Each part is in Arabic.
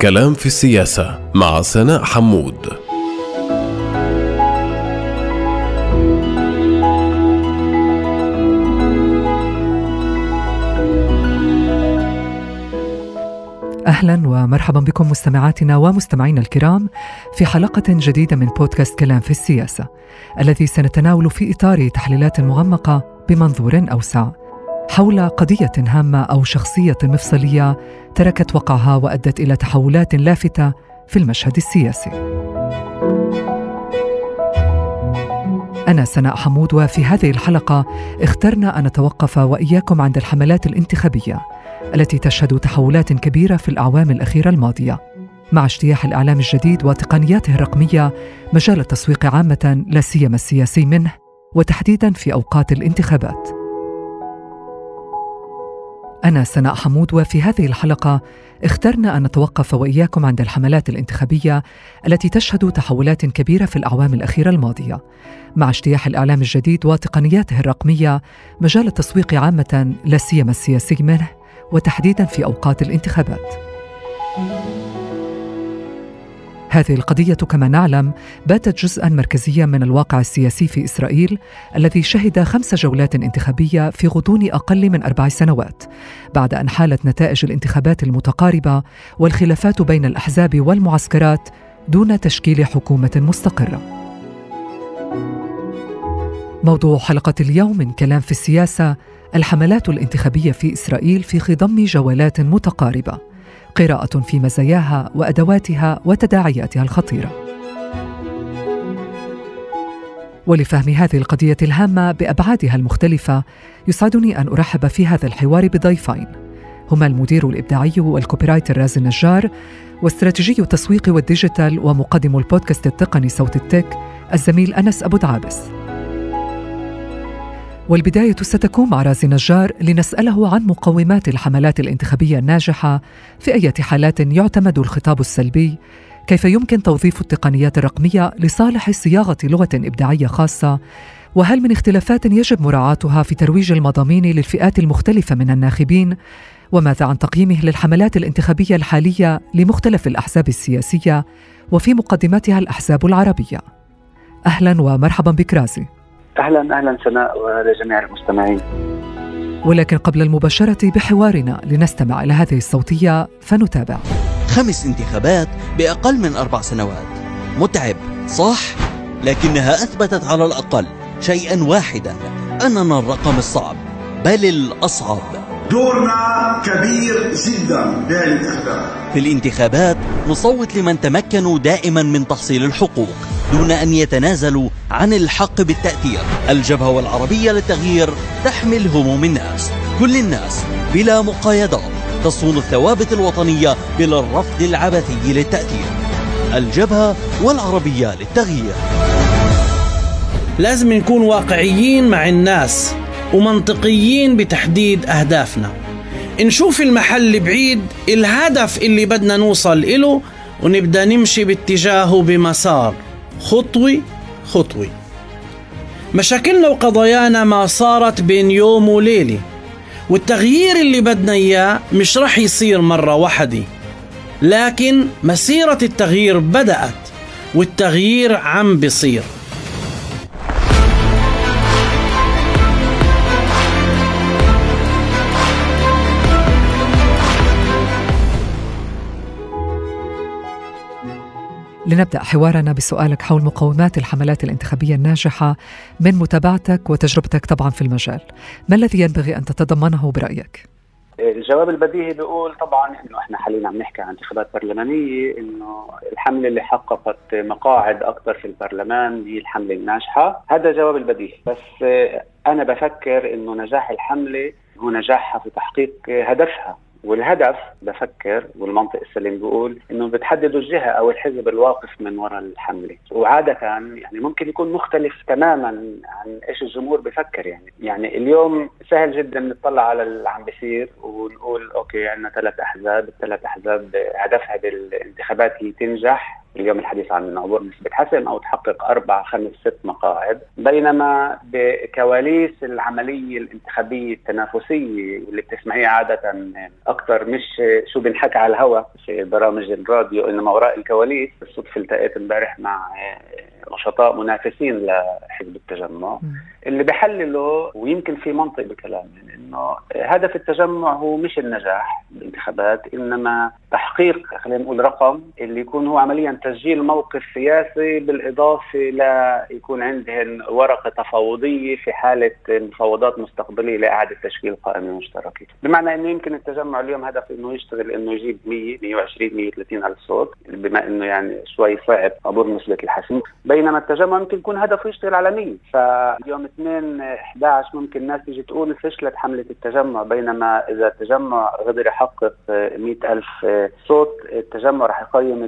كلام في السياسة مع سناء حمود. أهلا ومرحبا بكم مستمعاتنا ومستمعينا الكرام في حلقة جديدة من بودكاست كلام في السياسة، الذي سنتناول في إطار تحليلات مغمقة بمنظور أوسع حول قضية هامة أو شخصية مفصلية تركت وقعها وأدت إلى تحولات لافتة في المشهد السياسي. أنا سناء حمود، وفي هذه الحلقة اخترنا أن نتوقف وإياكم عند الحملات الانتخابية التي تشهد تحولات كبيرة في الأعوام الأخيرة الماضية، مع اجتياح الإعلام الجديد وتقنياته الرقمية مجال التسويق عامة لا سيما السياسي منه، وتحديداً في أوقات الانتخابات. أنا سناء حمود، وفي هذه الحلقة اخترنا أن نتوقف وإياكم عند الحملات الانتخابية التي تشهد تحولات كبيرة في الأعوام الأخيرة الماضية، مع اجتياح الإعلام الجديد وتقنياته الرقمية مجال التسويق عامة لا سيما السياسي منه، وتحديداً في أوقات الانتخابات. هذه القضية كما نعلم باتت جزءاً مركزياً من الواقع السياسي في إسرائيل، الذي شهد 5 جولات انتخابية في غضون أقل من 4 سنوات، بعد أن حالت نتائج الانتخابات المتقاربة والخلافات بين الأحزاب والمعسكرات دون تشكيل حكومة مستقرة. موضوع حلقة اليوم من كلام في السياسة: الحملات الانتخابية في إسرائيل في خضم جولات متقاربة، قراءة في مزاياها وأدواتها وتداعياتها الخطيرة. ولفهم هذه القضية الهامة بأبعادها المختلفة، يسعدني أن أرحب في هذا الحوار بضيفين، هما المدير الإبداعي والكوبيرايتر رازي النجار، واستراتيجي التسويق والديجيتال ومقدم البودكاست التقني صوت التك الزميل أنس أبو دعابس. والبداية ستكون مع رازي النجار لنسأله عن مقومات الحملات الانتخابية الناجحة، في أي حالات يعتمد الخطاب السلبي، كيف يمكن توظيف التقنيات الرقمية لصالح صياغة لغة إبداعية خاصة، وهل من اختلافات يجب مراعاتها في ترويج المضامين للفئات المختلفة من الناخبين، وماذا عن تقييمه للحملات الانتخابية الحالية لمختلف الأحزاب السياسية وفي مقدمتها الأحزاب العربية. أهلا ومرحبا بك رازي. أهلا سناء ولجميع المستمعين. ولكن قبل المباشرة بحوارنا لنستمع إلى هذه الصوتية فنتابع. 5 انتخابات بأقل من 4 سنوات، متعب صح؟ لكنها أثبتت على الأقل شيئا واحدا، أننا الرقم الصعب بل الأصعب. دورنا كبير جدا في الانتخابات نصوت لمن تمكنوا دائما من تحصيل الحقوق دون أن يتنازلوا عن الحق بالتأثير. الجبهة والعربية للتغيير تحمل هموم الناس، كل الناس بلا مقايضات، تصون الثوابت الوطنية بلا الرفض العبثي للتأثير. الجبهة والعربية للتغيير. لازم نكون واقعيين مع الناس ومنطقيين بتحديد أهدافنا، نشوف المحل بعيد، الهدف اللي بدنا نوصل إله، ونبدأ نمشي باتجاهه بمسار خطوي خطوي. مشاكلنا وقضايانا ما صارت بين يوم وليلة، والتغيير اللي بدنا إياه مش رح يصير مرة واحدة، لكن مسيرة التغيير بدأت والتغيير عم بيصير. لنبدأ حوارنا بسؤالك حول مقومات الحملات الانتخابية الناجحة من متابعتك وتجربتك طبعا في المجال. ما الذي ينبغي أن تتضمنه برأيك؟ الجواب البديهي بيقول طبعا انه احنا حاليا عم نحكي عن انتخابات برلمانية، انه الحملة اللي حققت مقاعد اكثر في البرلمان هي الحملة الناجحة. هذا الجواب البديهي، بس انا بفكر انه نجاح الحملة هو نجاحها في تحقيق هدفها، والهدف بفكر والمنطق السليم بيقول انه بتحددوا الجهه او الحزب الواقف من وراء الحمله، وعاده يعني ممكن يكون مختلف تماما عن ايش الجمهور بفكر. يعني اليوم سهل جدا نطلع على اللي عم بيصير ونقول اوكي عندنا 3 احزاب، ال3 احزاب هدفها بالانتخابات هي تنجح اليوم الحديث عن عبور نسبة حسم أو تحقق 4 5 6 مقاعد، بينما بكواليس العملية الانتخابية التنافسية اللي بتسمعيها عادة أكثر مش شو بنحكى على الهواء في برامج الراديو، إنما وراء الكواليس. بالصدفة التقيت امبارح مع نشطاء منافسين لحزب التجمع اللي بيحللوا، ويمكن في منطق بكلام، يعني إنه هدف التجمع هو مش النجاح بالانتخابات، إنما تحقيق خلينا نقول رقم اللي يكون هو عمليا تسجيل موقف سياسي، بالإضافة ليكون عندهم ورقة تفاوضية في حالة مفاوضات مستقبلية لإعادة تشكيل قائمة مشتركة. بمعنى إنه يمكن التجمع اليوم هدف إنه يشتغل إنه يجيب 100 120 130 ألف صوت، بما إنه يعني شوي صعب عبور نسبة الحسم، بينما التجمع ممكن يكون هدفه يشتغل على 100. فاليوم 2/11 ممكن الناس تيجي تقول فشلت حملة التجمع، بينما إذا التجمع قدر يحقق 100,000 صوت التجمع رح يقيم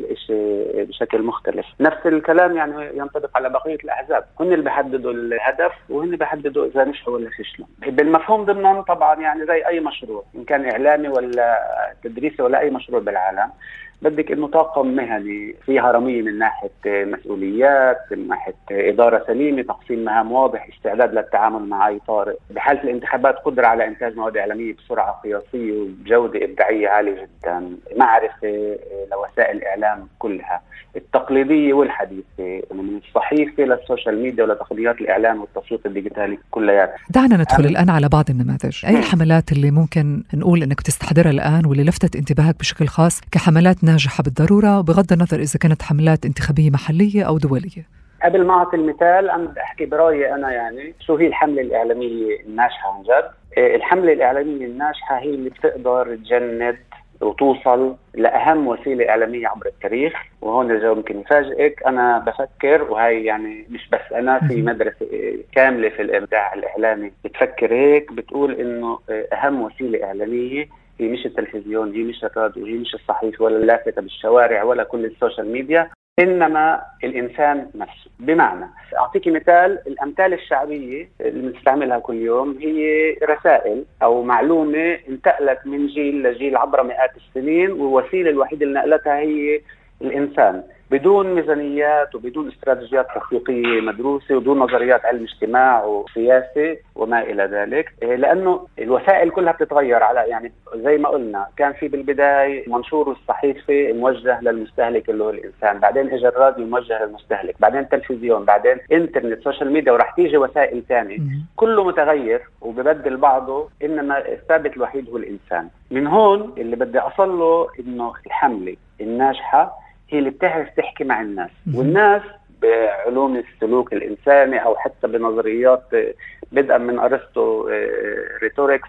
الشيء بشكل مختلف. نفس الكلام يعني ينطبق على بقية الأحزاب، هن اللي بيحددوا الهدف وهن اللي بيحددوا إذا نجحوا ولا فشلوا. بالمفهوم ضمنهم طبعا يعني زي أي مشروع إن كان إعلامي ولا تدريسي ولا أي مشروع بالعالم، بدك انه طاقم مهني فيها رمية من ناحية مسؤوليات، من ناحية إدارة سليمة، تقسيم مهام واضح، استعداد للتعامل مع أي طارئ. بحالة الانتخابات قدرة على إنتاج مواد إعلامية بسرعة قياسية وبجودة إبداعية عالية جدا، معرفة لوسائل الإعلام كلها التقليدية والحديثة، من الصحيفة للسوشيال ميديا ولتقنيات الإعلام والتسويق الديجيتالي كلياتها. دعنا ندخل الآن على بعض النماذج. أي الحملات اللي ممكن نقول أنك تستحضرها الآن واللي لفتت انتباهك بشكل خاص كحملات ناجحة بالضرورة، بغض النظر إذا كانت حملات انتخابية محلية أو دولية؟ قبل ما أعطي المثال أنا بدي أحكي برأيي أنا، يعني شو هي الحملة الإعلامية الناجحة عن جد. الحملة الإعلامية الناجحة هي اللي بتقدر تجند وتوصل لأهم وسيلة إعلامية عبر التاريخ. وهون الجواب يمكن يفاجئك، أنا بفكر، وهي يعني مش بس أنا، في مدرسة كاملة في الإبداع الإعلامي بتفكر هيك، بتقول إنه أهم وسيلة إعلامية هي مش التلفزيون، هي مش الراديو، هي مش الصحيفة ولا اللافتة بالشوارع ولا كل السوشيال ميديا، إنما الإنسان نفسه. بمعنى أعطيك مثال، الأمثال الشعبية اللي بنستعملها كل يوم هي رسائل أو معلومة انتقلت من جيل لجيل عبر مئات السنين، والوسيلة الوحيدة اللي نقلتها هي الإنسان، بدون ميزانيات وبدون استراتيجيات تسويقية مدروسة وبدون نظريات علم اجتماع وسياسة وما إلى ذلك، لأنه الوسائل كلها بتتغير. على يعني زي ما قلنا كان في بالبداية منشور الصحيفة موجه للمستهلك اللي هو الإنسان، بعدين اجى الراديو موجه للمستهلك، بعدين تلفزيون، بعدين انترنت، سوشيال ميديا، وراح تيجي وسائل ثانية، كله متغير وببدل بعضه، إنما الثابت الوحيد هو الإنسان. من هون اللي بدي أصل له إنه الحملة الناجحة هي اللي بتعرف تحكي مع الناس، والناس بعلوم السلوك الإنساني أو حتى بنظريات بدءا من أرسطو ريتوريكس،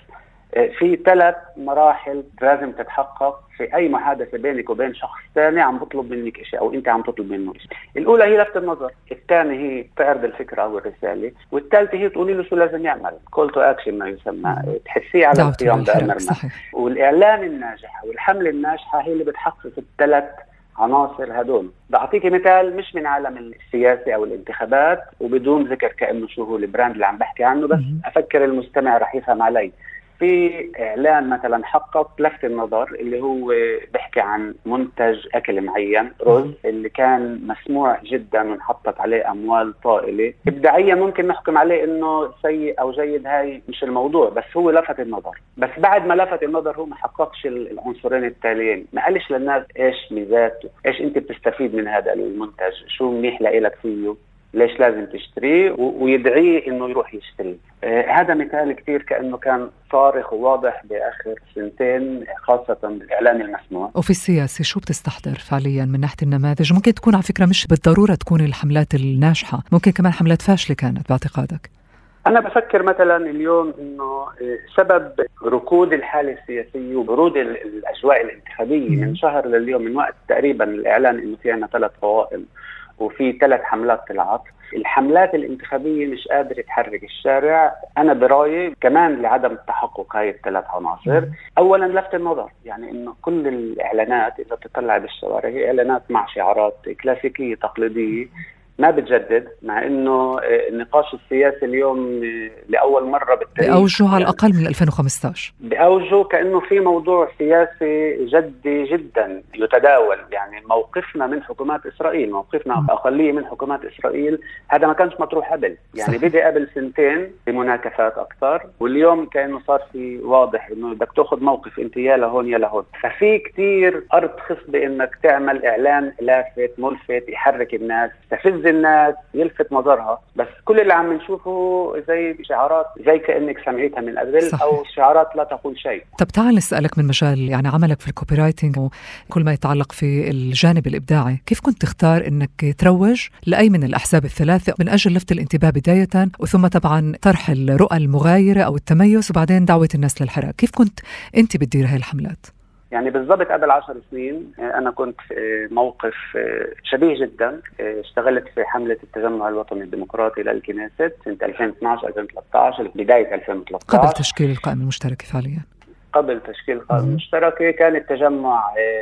في 3 مراحل لازم تتحقق في أي محادثة بينك وبين شخص ثاني عم بطلب منك إشي أو أنت عم تطلب منه إشي. الأولى هي لفت النظر، الثانية هي تعرض الفكرة أو الرسالة، والثالثة هي تقولي له شو لازم يعمل، call to action ما يسمى، تحسيه على القيام بأمر ما. والإعلان الناجح والحملة الناجحة هي اللي بتحقق ال3 عناصر هدول. بعطيك مثال مش من عالم السياسي أو الانتخابات وبدون ذكر كأنه شو هو البراند اللي عم بحكي عنه، بس أفكر المستمع رح يفهم علي. في إعلان مثلا حقق لفت النظر اللي هو بحكي عن منتج أكل معين، رز، اللي كان مسموع جدا ونحطت عليه أموال طائلة. إبداعيا ممكن نحكم عليه إنه سيء أو جيد، هاي مش الموضوع، بس هو لفت النظر. بس بعد ما لفت النظر هو ما حققش العنصرين التاليين، ما قالش للناس إيش ميزاته، إيش أنت بتستفيد من هذا المنتج، شو منيح لإلك فيه، ليش لازم تشتريه، ويدعيه انه يروح يشتري. هذا مثال كتير كأنه كان صارخ وواضح بآخر 2 خاصة بالإعلام المسموع. وفي السياسة شو بتستحضر فعليا من ناحية النماذج؟ ممكن تكون على فكرة مش بالضرورة تكون الحملات الناجحة، ممكن كمان حملات فاشلة كانت باعتقادك. أنا بفكر مثلا اليوم إنه سبب ركود الحالة السياسية وبرود الأجواء الانتخابية من شهر لليوم، من وقت تقريبا الإعلان إنه في عنا 3 قوائم وفي 3 حملات طلعت، الحملات الانتخابية مش قادرة تحرك الشارع. أنا برأيي كمان لعدم التحقق هاي ال3 عناصر. أولا لفت النظر، يعني إنه كل الإعلانات إذا تطلع بالشوارع هي إعلانات مع شعارات كلاسيكية تقليدية، ما بتجدد، مع انه النقاش السياسي اليوم لاول مره بالتاريخ بأوجه على الاقل من 2015 بأوجه كانه في موضوع سياسي جدي جدا يتداول. يعني موقفنا من حكومات اسرائيل، موقفنا اقليه من حكومات اسرائيل، هذا ما كانش مطروح قبل. يعني بدأ قبل سنتين بمناكفات اكثر، واليوم كانه صار في واضح انه بدك تاخذ موقف انت يا لهون يا لهون. ففي كثير ارض خصبه انك تعمل اعلان لافت ملفت يحرك الناس، يستفز الناس، يلفت نظرها. بس كل اللي عم نشوفه زي شعارات زي كأنك سمعتها من قبل. صحيح. أو شعارات لا تقول شيء. طب تعال نسألك من مجال يعني عملك في الكوبي رايتنج وكل ما يتعلق في الجانب الإبداعي، كيف كنت تختار أنك تروج لأي من الأحزاب الثلاثة من أجل لفت الانتباه بداية، وثم طبعا طرح الرؤى المغايرة أو التميز، وبعدين دعوة الناس للحراك؟ كيف كنت أنت بتدير هاي الحملات؟ يعني بالضبط قبل 10 سنين أنا كنت في موقف شبيه جدا. اشتغلت في حملة التجمع الوطني الديمقراطي للكنيست سنة 2012-2013، بداية 2013 قبل تشكيل القائمة المشتركة فعليا. قبل تشكيل القائمة المشتركة كان التجمع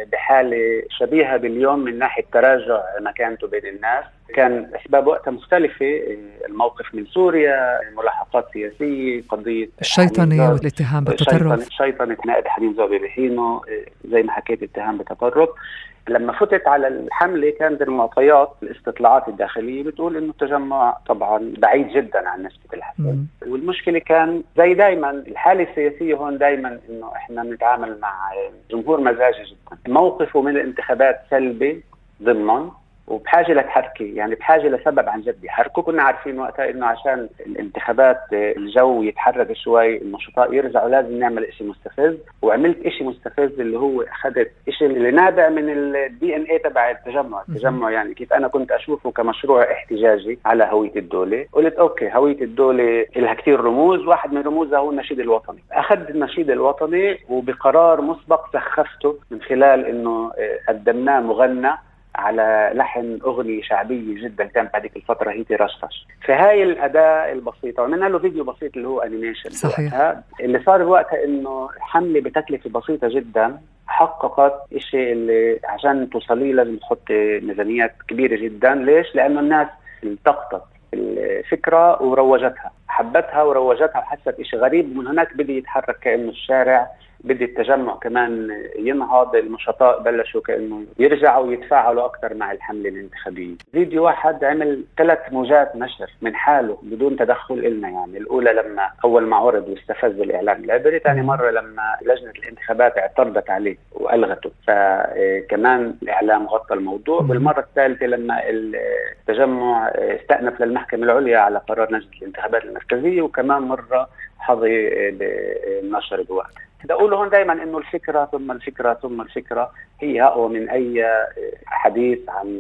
بحالة شبيهة باليوم من ناحية تراجع مكانته بين الناس. كان أسباب وقتها مختلفة، الموقف من سوريا، ملاحقات سياسية، قضية الشيطنة والاتهام بالتطرف، شيطنة نائب حنين زوبي بحينه زي ما حكيت اتهام بالتطرف. لما فتت على الحملة كانت المعطيات الاستطلاعات الداخلية بتقول انه التجمع طبعا بعيد جدا عن نسبة الحسد. والمشكلة كان زي دايما الحالة السياسية هون دايما انه احنا بنتعامل مع جمهور مزاجي جدا، موقفه من الانتخابات سلبي ضمن وبحاجة لتحركي، يعني بحاجة لسبب عن جد يحركوا. كنا عارفين وقتها انه عشان الانتخابات الجو يتحرك شوي، النشطاء يرجعوا، لازم نعمل اشي مستفز. وعملت اشي مستفز اللي هو اخذت اشي اللي نابع من الدي ان اي تبع التجمع. يعني كيف انا كنت اشوفه كمشروع احتجاجي على هوية الدولة، قلت اوكي هوية الدولة لها كتير رموز، واحد من رموزها هو النشيد الوطني. اخذت النشيد الوطني وبقرار مسبق سخفته من خلال انه قدمناه مغنى على لحن أغنية شعبية جدا كانت هذيك الفترة هي رشفش. فهاي الأداة البسيطة وعملنا له فيديو بسيط اللي هو أنيميشن. صحيح. اللي صار بوقتها إنه حملة بتكلفة بسيطة جدا حققت إشي اللي عشان توصلي لازم تحط ميزانيات كبيرة جدا. ليش؟ لأنه الناس التقطت الفكرة وروجتها، حبتها وروجتها وحست إشي غريب. ومن هناك بدي يتحرك كأنه الشارع، بدي التجمع كمان ينهض، النشطاء بلشوا كأنه يرجعوا يتفاعلوا أكثر مع الحملة الانتخابية. فيديو واحد عمل 3 موجات نشر من حاله بدون تدخل إلنا. يعني الأولى لما أول ما عرض واستفز الإعلام العبري، ثاني مرة لما لجنة الانتخابات اعترضت عليه وألغته، فكمان الإعلام غطى الموضوع. والمرة الثالثة لما التجمع استأنف للمحكمة العليا على قرار لجنة الانتخابات المركزية، وكمان مرة حظي بالنشر بوقت. بدي أقول هون دائما إنه الفكرة ثم الفكرة ثم الفكرة هي أقوى من أي حديث عن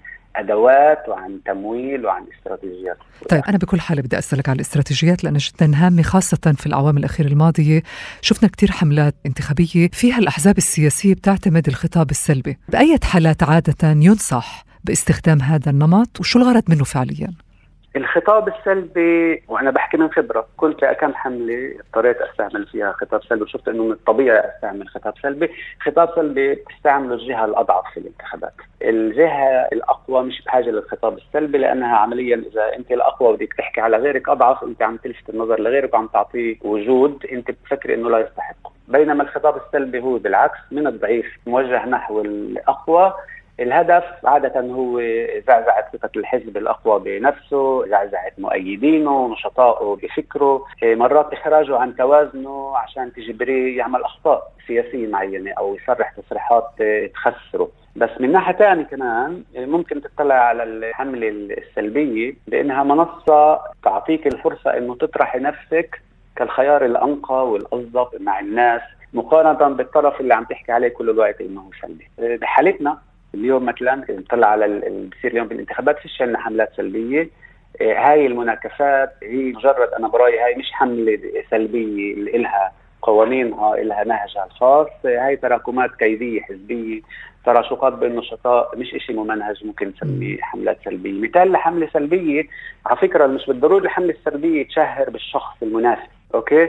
أدوات وعن تمويل وعن استراتيجيات. طيب أنا بكل حال بدي أسألك على الاستراتيجيات لأنها جدا هامة، خاصة في الأعوام الأخيرة الماضية شفنا كتير حملات انتخابية فيها الأحزاب السياسية بتعتمد الخطاب السلبي. بأي حالات عادة ينصح باستخدام هذا النمط وشو الغرض منه فعليا؟ الخطاب السلبي، وأنا بحكي من خبرة، كنت في كم حملة اضطريت أستعمل فيها خطاب سلبي وشفت إنه من الطبيعي أستعمل خطاب سلبي. خطاب سلبي تستعمله الجهة الأضعف في الانتخابات. الجهة الأقوى مش بحاجة للخطاب السلبي، لأنها عمليا إذا أنت الأقوى بدك تحكي على غيرك أضعف، أنت عم تلفت النظر لغيرك وعم تعطيه وجود أنت بتفكر إنه لا يستحقه. بينما الخطاب السلبي هو بالعكس من الضعيف موجه نحو الأقوى. الهدف عادة هو زعزعة ثقة الحزب الأقوى بنفسه، زعزعة مؤيدينه، نشطائه بفكره، مرات إخراجه عن توازنه عشان تجبريه يعمل أخطاء سياسية معينة أو يصرح تصريحات تخسره. بس من ناحية تانية كمان ممكن تطلع على الحملة السلبية بأنها منصة تعطيك الفرصة أنه تطرح نفسك كالخيار الأنقى والأصدق مع الناس، مقارنة بالطرف اللي عم تحكي عليه كل الوقت إنه سلبي. بحالتنا اليوم مثلا نطلع على اللي بصير اليوم بالانتخابات، فيش عندنا حملات سلبيه. هاي المناكفات هي مجرد، انا برايي هاي مش حمله سلبيه، لها قوانينها، لها نهجها الخاص. هاي تراكمات كيديه حزبيه، تراشقات بين النشطاء، مش إشي ممنهج ممكن نسميه حملات سلبيه. مثال لحمله سلبيه على فكره، مش بالضروري الحمله السلبيه تشهر بالشخص المناسب، اوكي؟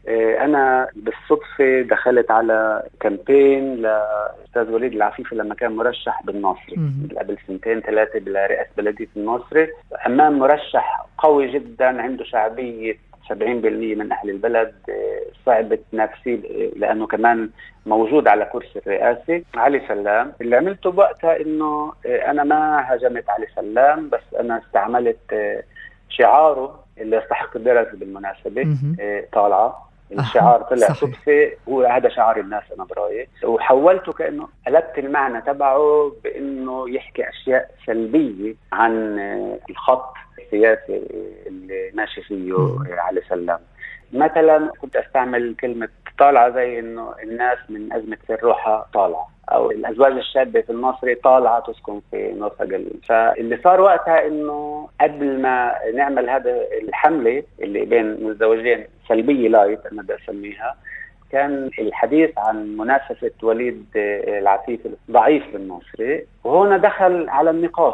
أنا بالصدفة دخلت على كامبين لأستاذ وليد العفيفي لما كان مرشح بالناصري قبل 2-3 برئاسة بلدية الناصري، أمام مرشح قوي جدا عنده شعبية 70% من أهل البلد، صعب تنافسيه لأنه كمان موجود على كرسي الرئاسة، علي سلام. اللي عملته بوقتها إنه أنا ما هاجمت علي سلام، بس أنا استعملت شعاره اللي يستحق الدرس بالمناسبة، طالعة. الشعار طلع صدفة، هو هذا شعار الناس أنا برأيي، وحولته كأنه قلبت المعنى تبعه بأنه يحكي أشياء سلبية عن الخط السياسي اللي ماشي فيه علي سلام. مثلا كنت أستعمل كلمة طالعة زي إنه الناس من أزمة سروحها طالعة، أو الأزواج الشابة في الناصري طالعة تسكن في نورث قليل. فاللي صار وقتها إنه قبل ما نعمل هذا الحملة اللي بين متزوجين سلبية لايت أنا بدي أسميها، كان الحديث عن منافسة وليد العفيفي ضعيف بالناصري، وهون دخل على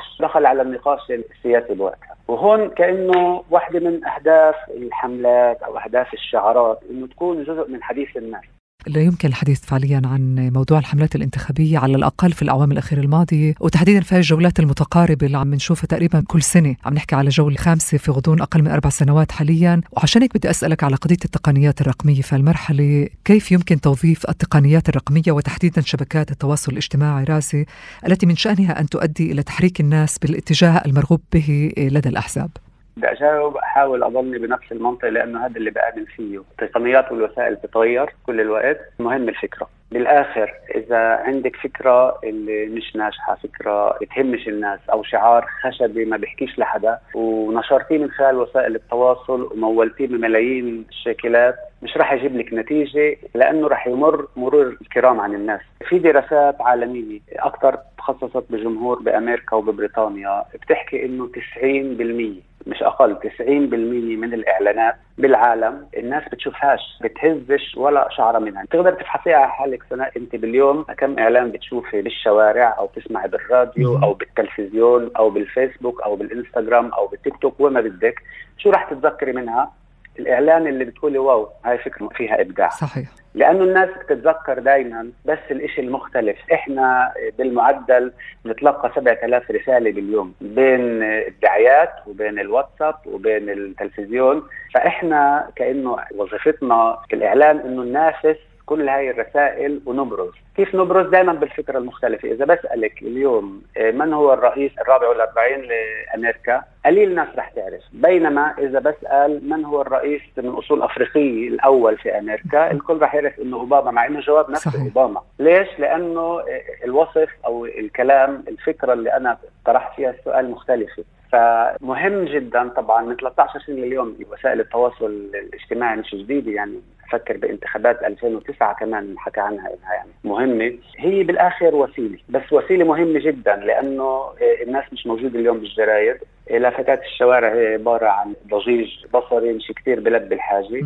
النقاش السياسي بوقتها. وهون كأنه واحدة من أهداف الحملات أو أهداف الشعارات إنه تكون جزء من حديث الناس. لا يمكن الحديث فعليا عن موضوع الحملات الانتخابية على الأقل في الأعوام الأخيرة الماضية، وتحديدا في الجولات المتقاربة اللي عم نشوفها تقريبا كل سنة. عم نحكي على جولة 5 في غضون أقل من 4 سنوات حاليا. وعشان هيك بدي أسألك على قضية التقنيات الرقمية في المرحلة، كيف يمكن توظيف التقنيات الرقمية وتحديدا شبكات التواصل الاجتماعي راسي التي من شأنها أن تؤدي إلى تحريك الناس بالاتجاه المرغوب به لدى الأحزاب؟ بدي أجاوب، أحاول أضلني بنفس المنطق لأنه هذا اللي بآمن فيه. التقنيات والوسائل بتتغير كل الوقت، مهم الفكرة. بالآخر إذا عندك فكرة اللي مش ناجحة، فكرة بتهمش الناس، أو شعار خشبي ما بيحكيش لحدا، ونشرتيه من خلال وسائل التواصل ومولتيه بملايين الشيكلات، مش راح يجيب لك نتيجة، لأنه راح يمر مرور الكرام عن الناس. في دراسات عالمية أكثر تخصصت بجمهور بأمريكا وببريطانيا بتحكي إنه 90% مش أقل 90% من الإعلانات بالعالم الناس بتشوفهاش، بتهزش ولا شعرة منها. تقدر تفحصيها على حالك سنة، أنت باليوم كم إعلان بتشوفي بالشوارع أو تسمعي بالراديو أو بالتلفزيون أو بالفيسبوك أو بالإنستغرام أو بالتيك توك وما بدك، شو راح تتذكري منها؟ الإعلان اللي بتقولي واو هاي فكرة فيها إبداع. صحيح. لأنه الناس بتتذكر دايما بس الإشي المختلف. إحنا بالمعدل نتلقى 7000 رسالة باليوم بين الدعايات وبين الواتساب وبين التلفزيون، فإحنا كأنه وظيفتنا في الإعلام إنه ننافس كل هاي الرسائل ونبرز. كيف نبرز؟ دائما بالفكرة المختلفة. إذا بسألك اليوم من هو الرئيس 44 لأمريكا، قليل ناس رح تعرف، بينما إذا بسأل من هو الرئيس من أصول أفريقية الأول في أمريكا، الكل رح يعرف إنه أوباما، مع إنه جواب نفسه صحيح. أوباما. ليش؟ لأنه الوصف أو الكلام، الفكرة اللي أنا طرحت فيها السؤال مختلفة. فمهم جدا طبعا من 13 سنة اليوم وسائل التواصل الاجتماعي مش جديدة، يعني أفكر بانتخابات 2009 كمان حكى عنها إنها يعني مهمة. هي بالآخر وسيلة، بس وسيلة مهمة جدا لأنه الناس مش موجودة اليوم بالجرايد. لافتات الشوارع هي عبارة عن ضجيج بصري مش كتير بلبي الحاجة.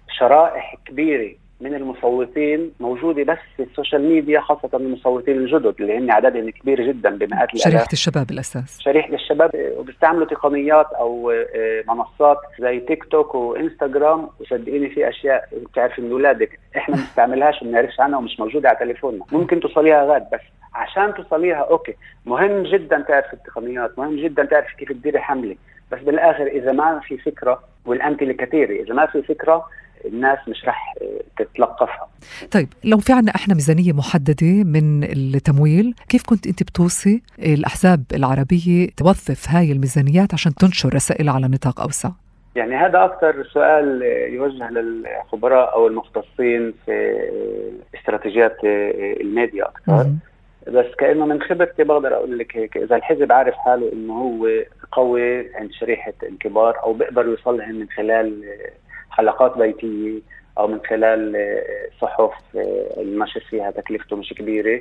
شرائح كبيرة من المصوتين موجودة بس في السوشيال ميديا، خاصة المصوتين الجدد اللي هن عددهم كبير جدا بمئات الآلاف. شريحة الشباب الأساس، شريحة الشباب، وبيستعملوا تقنيات أو منصات زي تيك توك وإنستغرام. وصدقيني في أشياء بتعرف من أولادك إحنا ما بنستعملهاش وما نعرفش عنها ومش موجودة على تليفوننا، ممكن توصليها غاد، بس عشان توصليها أوكي مهم جدا تعرف التقنيات، مهم جدا تعرف كيف تديري حملة. بس بالآخر إذا ما في فكرة، والأمثلة كثيرة، إذا ما في فكرة الناس مش رح تتلقفها. طيب لو في عنا احنا ميزانية محددة من التمويل، كيف كنت انت بتوصي الأحزاب العربية توظف هاي الميزانيات عشان تنشر رسائل على نطاق أوسع؟ يعني هذا أكثر سؤال يوجه للخبراء أو المختصين في استراتيجيات الميديا أكثر. بس كأنه من خبرتي بقدر أقول لك هيك، إذا الحزب عارف حاله إنه هو قوي عند شريحة الكبار أو بيقدر يوصلهم من خلال حلقات بيتية أو من خلال صحف النشر فيها تكلفته مش كبيرة،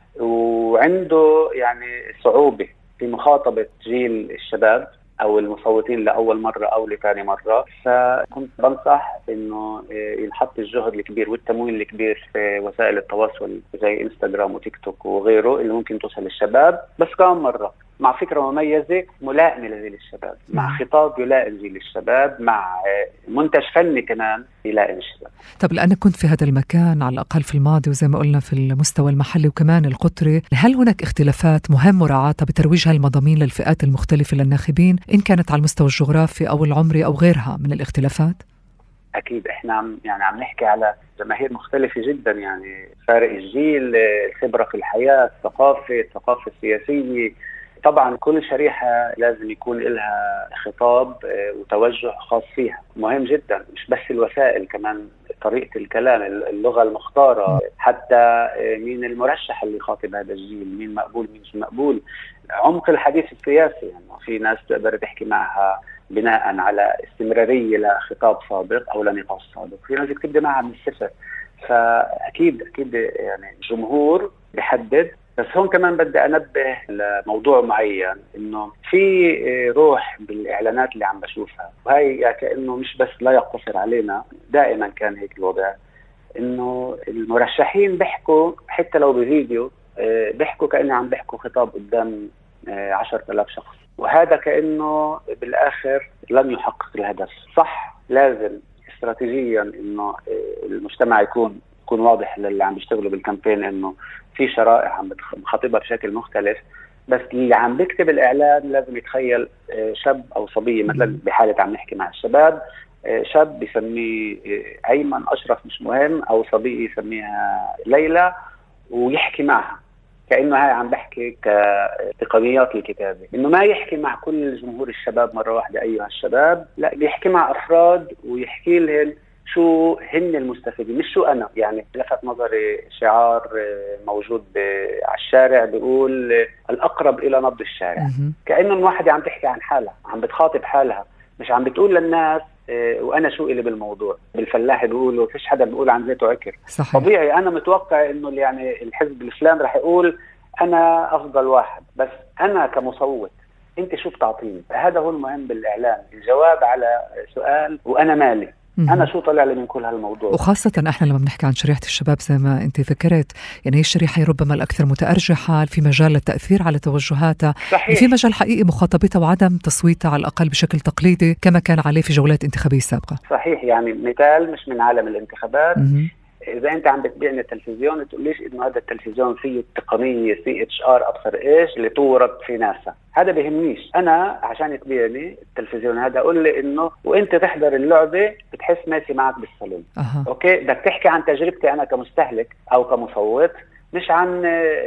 وعنده يعني صعوبة في مخاطبة جيل الشباب أو المصوتين لأول مرة أو لثاني مرة، فكنت بنصح إنه ينحط الجهد الكبير والتمويل الكبير في وسائل التواصل زي إنستغرام وتيك توك وغيره اللي ممكن توصل للشباب. بس كم مرة مع فكرة مميزة ملائمة لجيل الشباب، مع خطاب يلائم جيل الشباب، مع منتج فني كمان يلائم الشباب. طب لأنك كنت في هذا المكان على الأقل في الماضي، وزي ما قلنا في المستوى المحلي وكمان القطري، هل هناك اختلافات مهم مراعاتها بترويج هالمضامين للفئات المختلفة للناخبين، إن كانت على المستوى الجغرافي أو العمري أو غيرها من الاختلافات؟ أكيد إحنا عم نحكي على جماهير مختلفة جدا، يعني فارق الجيل، الخبرة في الحياة، الثقافة السياسية. طبعا كل شريحة لازم يكون لها خطاب وتوجه خاص فيها، مهم جدا. مش بس الوسائل، كمان طريقة الكلام، اللغة المختارة، حتى مين المرشح اللي يخاطب هذا الجيل، مين مقبول مين مش مقبول، عمق الحديث السياسي. يعني في ناس تقدر تحكي معها بناء على استمرارية لخطاب سابق أو لنقاش سابق، في ناس تبدأ معها من الصفر. فأكيد يعني الجمهور بيحدد. بس هون كمان بدي أنبه لموضوع معين، إنه في روح بالإعلانات اللي عم بشوفها، وهي يعني كأنه مش بس لا يقتصر علينا، دائما كان هيك الوضع، إنه المرشحين بيحكوا حتى لو بفيديو، بيحكوا كأنه عم بيحكوا خطاب قدام 10,000 شخص، وهذا كأنه بالآخر لن يحقق الهدف. صح، لازم استراتيجيا إنه المجتمع يكون واضح للي عم بيشتغلوا بالكامبين، إنه في شرائح عم بخاطبها بشكل مختلف، بس اللي عم بيكتب الإعلان لازم يتخيل شاب أو صبية. مثلا بحالة عم نحكي مع الشباب، شاب بيسميه أيمن أشرف مش مهم، أو صبية يسميها ليلى ويحكي معها كأنه هاي عم بحكي كتقنيات الكتابة، إنه ما يحكي مع كل جمهور الشباب مرة واحدة أيها الشباب، لا، بيحكي مع أفراد ويحكي لهم شو هن المستفيدين، مش شو أنا. يعني لفت نظري شعار موجود على الشارع بيقول الأقرب إلى نبض الشارع، كأنه الواحدة عم تحكي عن حالها، عم بتخاطب حالها، مش عم بتقول للناس وأنا شو إلي بالموضوع. بالفلاح بيقولوا فيش حدا بيقول عن زيته عكر. صحيح. طبيعي أنا متوقع إنه يعني الحزب الإسلام رح يقول أنا أفضل واحد، بس أنا كمصوت أنت شو بتعطيني؟ هذا هو المهم بالإعلان، الجواب على سؤال وأنا مالي، أنا شو طلع لي من كل هالموضوع. وخاصة إحنا لما بنحكي عن شريحة الشباب زي ما أنت ذكرت، يعني هي الشريحة ربما الأكثر متأرجحة، في مجال للتأثير على توجهاتها، صحيح. في مجال حقيقي مخاطبتها وعدم تصويتها على الأقل بشكل تقليدي كما كان عليه في جولات انتخابية سابقة. صحيح. يعني مثال مش من عالم الانتخابات، إذا أنت عم بتبيعني التلفزيون تقوليش إنه هذا التلفزيون فيه التقنية CHR أبصر إيش اللي تورط في ناسا، هذا بيهمنيش. أنا عشان تبيعني التلفزيون هذا قول لي إنه وأنت تحضر اللعبة بتحس ماشي معك بالصالون. أوكي، بدك تحكي عن تجربتي أنا كمستهلك أو كمصوت، مش عن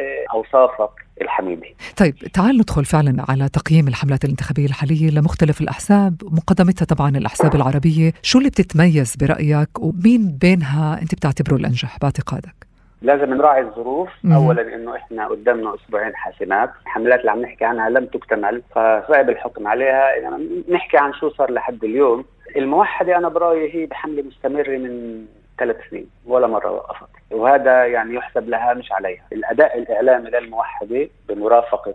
أوصافك الحميدة. طيب تعال ندخل فعلا على تقييم الحملات الانتخابية الحالية لمختلف الأحزاب، مقدمتها طبعا الأحزاب العربية. شو اللي بتتميز برأيك ومين بينها أنت بتعتبره الأنجح باعتقادك؟ لازم نراعي الظروف. أولا إنه إحنا قدامنا أسبوعين حاسمات، الحملات اللي عم نحكي عنها لم تكتمل، فصعب الحكم عليها. نحكي عن شو صار لحد اليوم. الموحدة أنا برأيي هي بحملة مستمرة من 3 سنين ولا مرة وقفت، وهذا يعني يحسب لها مش عليها. الأداء الإعلامي للموحدة بمرافقة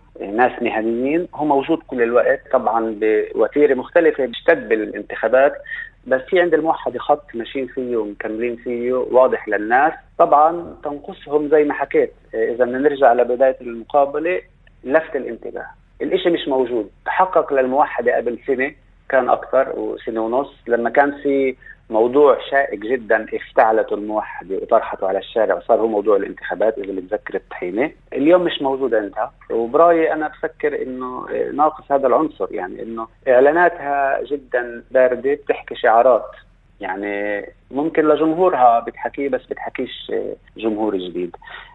ناس مهنيين هو موجود كل الوقت، طبعا بوتيرة مختلفة بتشتد بالانتخابات، بس في عند الموحدة خط ماشيين فيه ومكملين فيه واضح للناس. طبعا تنقصهم زي ما حكيت، إذا نرجع لبداية المقابلة، لفت الانتباه، الإشي مش موجود. تحقق للموحدة قبل سنة كان أكتر، وسنة ونص، لما كان في موضوع شائك جدا افتعلته الموحدة وطرحته على الشارع وصار هو موضوع الانتخابات، إذا اللي بتذكر الطحينة. اليوم مش موجودة عندها، وبرأيي أنا بفكر إنه ناقص هذا العنصر، يعني إنه إعلاناتها جدا باردة، بتحكي شعارات يعني ممكن لجمهورها بتحكيه، بس بتحكيش جمهور جديد.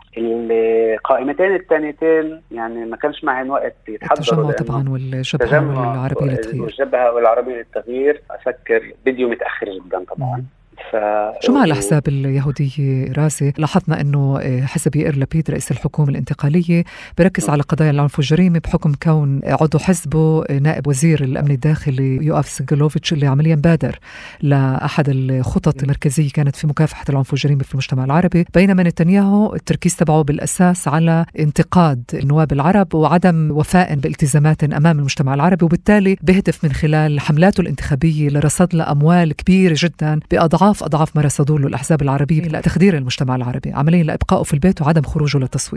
القائمتين الثانيتين يعني ما كانش معهم وقت يتحضروا، طبعا والجبهة والعربية للتغيير. والجبهة والعربية للتغيير أفكر فيديو متأخر جدا طبعا. شو مع الأحزاب اليهودية راسي؟ لاحظنا أنه حزب يائير لبيد رئيس الحكومة الانتقالية بركز على قضايا العنف والجريمة بحكم كون عضو حزبه نائب وزير الأمن الداخلي يوآف سيجلوفيتش، اللي عمليا بادر لأحد الخطط المركزية كانت في مكافحة العنف والجريمة في المجتمع العربي، بينما نتنياهو التركيز تبعه بالأساس على انتقاد النواب العرب وعدم وفاء بالتزامات أمام المجتمع العربي، وبالتالي بيهدف من خلال حملاته الانتخابية لرصد له أموال كبيرة جدا بأضعاف ما رصدوا له الأحزاب العربية لتخدير المجتمع العربي، عمليا لإبقائه في البيت وعدم خروجه للتصويت.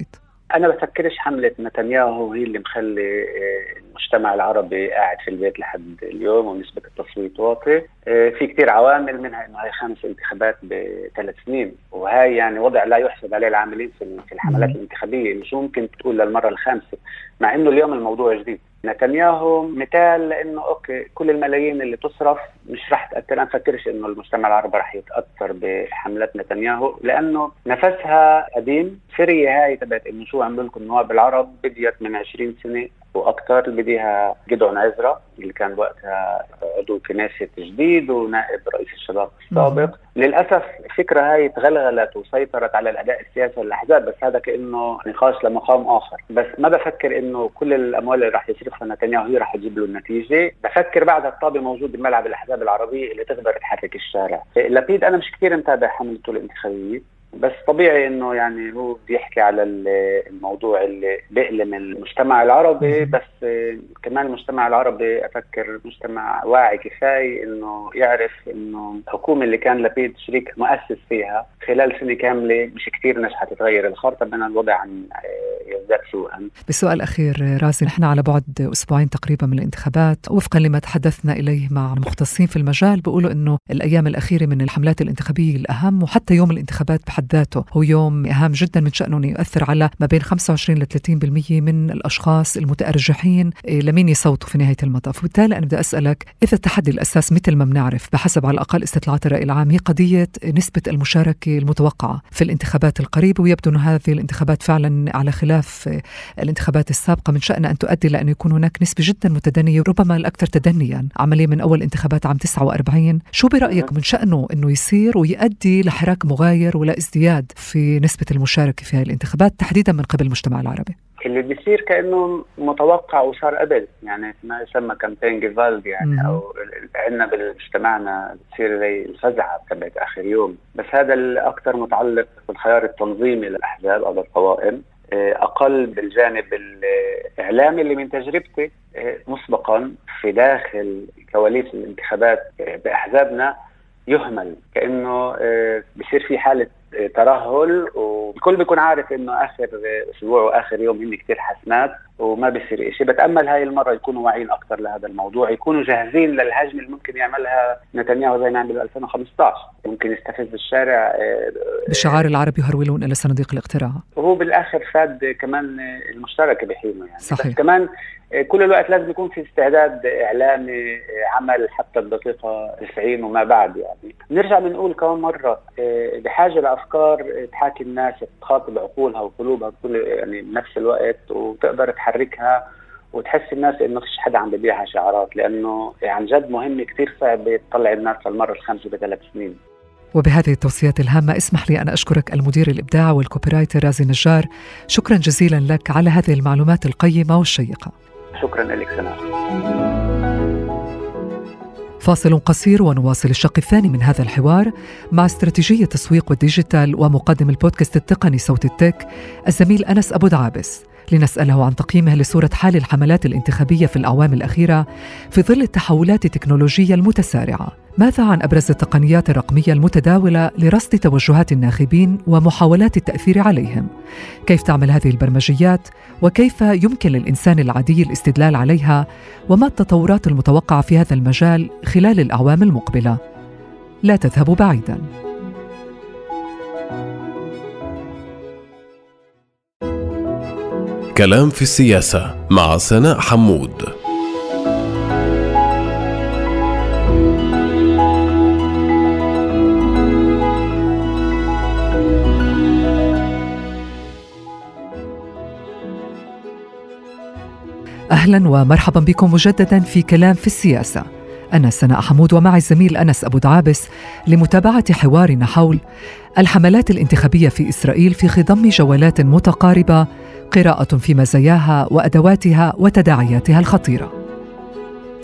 أنا بفكرش حملة نتنياهو هي اللي مخلي المجتمع العربي قاعد في البيت لحد اليوم ونسبة التصويت واطي. في كتير عوامل، منها إنه هاي 5 انتخابات ب3 سنين، وهاي يعني وضع لا يحسب عليه العاملين في الحملات الانتخابية. مش ممكن تقول للمرة الخامسة، مع إنه اليوم الموضوع جديد. نتنياهو مثال لأنه أوكي كل الملايين اللي تصرف مش رح تأثر. أنا مفكرش إنه المجتمع العربي رح يتأثر بحملات نتنياهو، لأنه نفسها قديم. فرية هاي تبعت إنه شو عملوا لكم النواب العرب بديت من 20 سنة وأكثر، اللي بديها جدعون عزرا اللي كان وقتها عضو كنيسة جديد ونائب رئيس الشباب السابق. للأسف الفكرة هاي تغلغلت وسيطرت على الأداء السياسي والأحزاب، بس هذا كأنه نقاش لمقام آخر. بس ما بفكر إنه كل الأموال اللي راح يصرفها نتنياهو هي راح تجيب له النتيجة. بفكر بعد الطابة موجود بملعب الأحزاب العربية اللي تقدر تحرك الشارع. لبيد أنا مش كتير متابع حملته الانتخابية، بس طبيعي انه يعني هو بيحكي على الموضوع اللي بيألم المجتمع العربي، بس كمان المجتمع العربي افكر مجتمع واعي كفايه انه يعرف انه الحكومه اللي كان لبيد شريك مؤسس فيها خلال سنه كامله مش كتير نجحت تغير الخارطه، بين الوضع عن يزداد سوءا. بسؤال اخير رازي، نحن على بعد اسبوعين تقريبا من الانتخابات، وفقا لما تحدثنا اليه مع مختصين في المجال بيقولوا انه الايام الاخيره من الحملات الانتخابيه الاهم، وحتى يوم الانتخابات بحد ذاته هو يوم هام جدا من شأنه يؤثر على ما بين 25 ل 30% من الأشخاص المتأرجحين لمين يصوتوا في نهاية المطاف. وبالتالي أنا بدي أسألك إذا التحدي الأساس مثل ما بنعرف بحسب على الأقل استطلاعات الرأي العام هي قضية نسبة المشاركة المتوقعة في الانتخابات القريبة، ويبدو أن هذه الانتخابات فعلا على خلاف الانتخابات السابقة من شأنها أن تؤدي لأن يكون هناك نسبة جدا متدنية، ربما الأكثر تدنيا عملية من أول انتخابات عام 49. شو برأيك من شأنه أنه يصير ويؤدي لحراك مغاير ولا ازدياد في نسبة المشاركة في هذه الانتخابات تحديدا من قبل المجتمع العربي؟ اللي بيصير كأنه متوقع وصار قبل، يعني ما يسمى كامبين جيفالد يعني أو عندنا بمجتمعنا بتصير زي الفزعة تبعت آخر يوم. بس هذا الأكثر متعلق بالخيار التنظيمي للأحزاب أو القوائم، أقل بالجانب الإعلامي اللي من تجربتي مسبقا في داخل كواليس الانتخابات بأحزابنا يهمل، كأنه بيصير في حالة ترهل، والكل بيكون عارف انه اخر اسبوع واخر يوم هن كتير حسنات وما بيصير شيء. بتأمل هاي المرة يكونوا واعيين اكثر لهذا الموضوع، يكونوا جاهزين للهجمة اللي ممكن يعملها نتنياهو زي ما عمل 2015. ممكن يستفز الشارع بالشعار العربي يهرولون الى صناديق الاقتراع، وهو بالاخر فاد كمان المشتركة بحينه يعني. صحيح. بس كمان كل الوقت لازم يكون في استعداد إعلامي عمل حتى الدقيقة 90 وما بعد. يعني نرجع بنقول كمان مرة بحاجة لأفكار تحاكي الناس، تخاطب عقولها وقلوبها بكل يعني بنفس الوقت، وتقدر تحركها وتحس الناس إنه فيش حدا عم ببيعها شعارات، لأنه عن جد مهم كتير صعب تطلع الناس للمرة الخامسة ب3 سنين. وبهذه التوصيات الهامة اسمح لي أن أشكرك المدير الإبداع والكوبيرايتر رازي نجار، شكرا جزيلا لك على هذه المعلومات القيمة والشيقة. شكرا لك سناء. فاصل قصير ونواصل الشق الثاني من هذا الحوار مع استراتيجية التسويق والديجيتال ومقدم البودكاست التقني صوت التك الزميل أنس أبو دعابس، لنسأله عن تقييمه لصورة حال الحملات الانتخابية في الأعوام الأخيرة في ظل التحولات التكنولوجية المتسارعة. ماذا عن أبرز التقنيات الرقمية المتداولة لرصد توجهات الناخبين ومحاولات التأثير عليهم؟ كيف تعمل هذه البرمجيات؟ وكيف يمكن للإنسان العادي الاستدلال عليها؟ وما التطورات المتوقعة في هذا المجال خلال الأعوام المقبلة؟ لا تذهبوا بعيداً. كلام في السياسة مع سناء حمود. أهلا ومرحبا بكم مجددا في كلام في السياسة. أنا سناء حمود ومعي الزميل أنس أبو دعابس لمتابعة حوارنا حول الحملات الانتخابية في إسرائيل في خضم جولات متقاربة، قراءة في مزاياها وأدواتها وتداعياتها الخطيرة.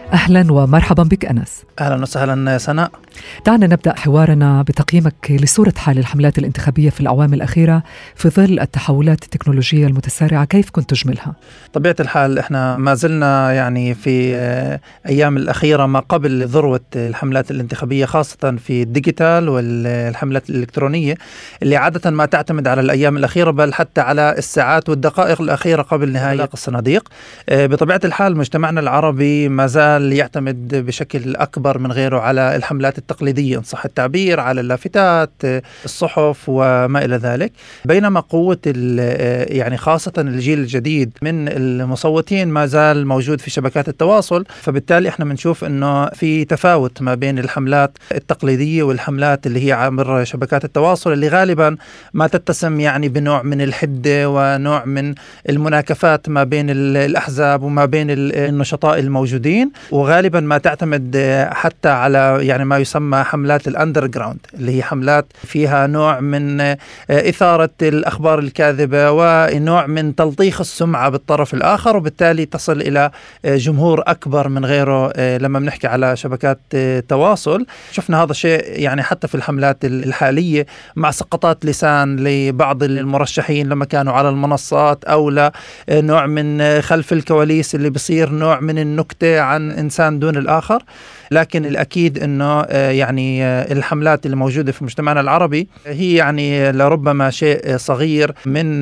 أهلا ومرحبا بك أنس. أهلا وسهلا سناء. دعنا نبدأ حوارنا بتقييمك لصورة حال الحملات الانتخابية في الأعوام الأخيرة في ظل التحولات التكنولوجية المتسارعة، كيف كنت تجملها؟ طبيعة الحال احنا ما زلنا يعني في أيام الأخيرة ما قبل ذروة الحملات الانتخابية، خاصة في الديجيتال والحملات الإلكترونية اللي عادة ما تعتمد على الأيام الأخيرة، بل حتى على الساعات والدقائق الأخيرة قبل نهاية الصناديق. بطبيعة الحال مجتمعنا العربي ما زال يعتمد بشكل أكبر من غيره على الحملات التقليدية إن صح التعبير، على اللافتات، الصحف وما إلى ذلك، بينما قوة يعني خاصة الجيل الجديد من المصوتين ما زال موجود في شبكات التواصل. فبالتالي احنا بنشوف انه في تفاوت ما بين الحملات التقليدية والحملات اللي هي عبر شبكات التواصل، اللي غالبا ما تتسم يعني بنوع من الحدة ونوع من المناكفات ما بين الأحزاب وما بين النشطاء الموجودين، وغالبا ما تعتمد حتى على يعني ما يسمى حملات الأندر جراوند، اللي هي حملات فيها نوع من إثارة الأخبار الكاذبة ونوع من تلطيخ السمعة بالطرف الآخر، وبالتالي تصل إلى جمهور أكبر من غيره. لما بنحكي على شبكات تواصل شفنا هذا الشيء يعني حتى في الحملات الحالية مع سقطات لسان لبعض المرشحين لما كانوا على المنصات، أو لنوع من خلف الكواليس اللي بصير نوع من النكتة عن إنسان دون الآخر. لكن الأكيد أنه يعني الحملات اللي موجودة في مجتمعنا العربي هي يعني لربما شيء صغير من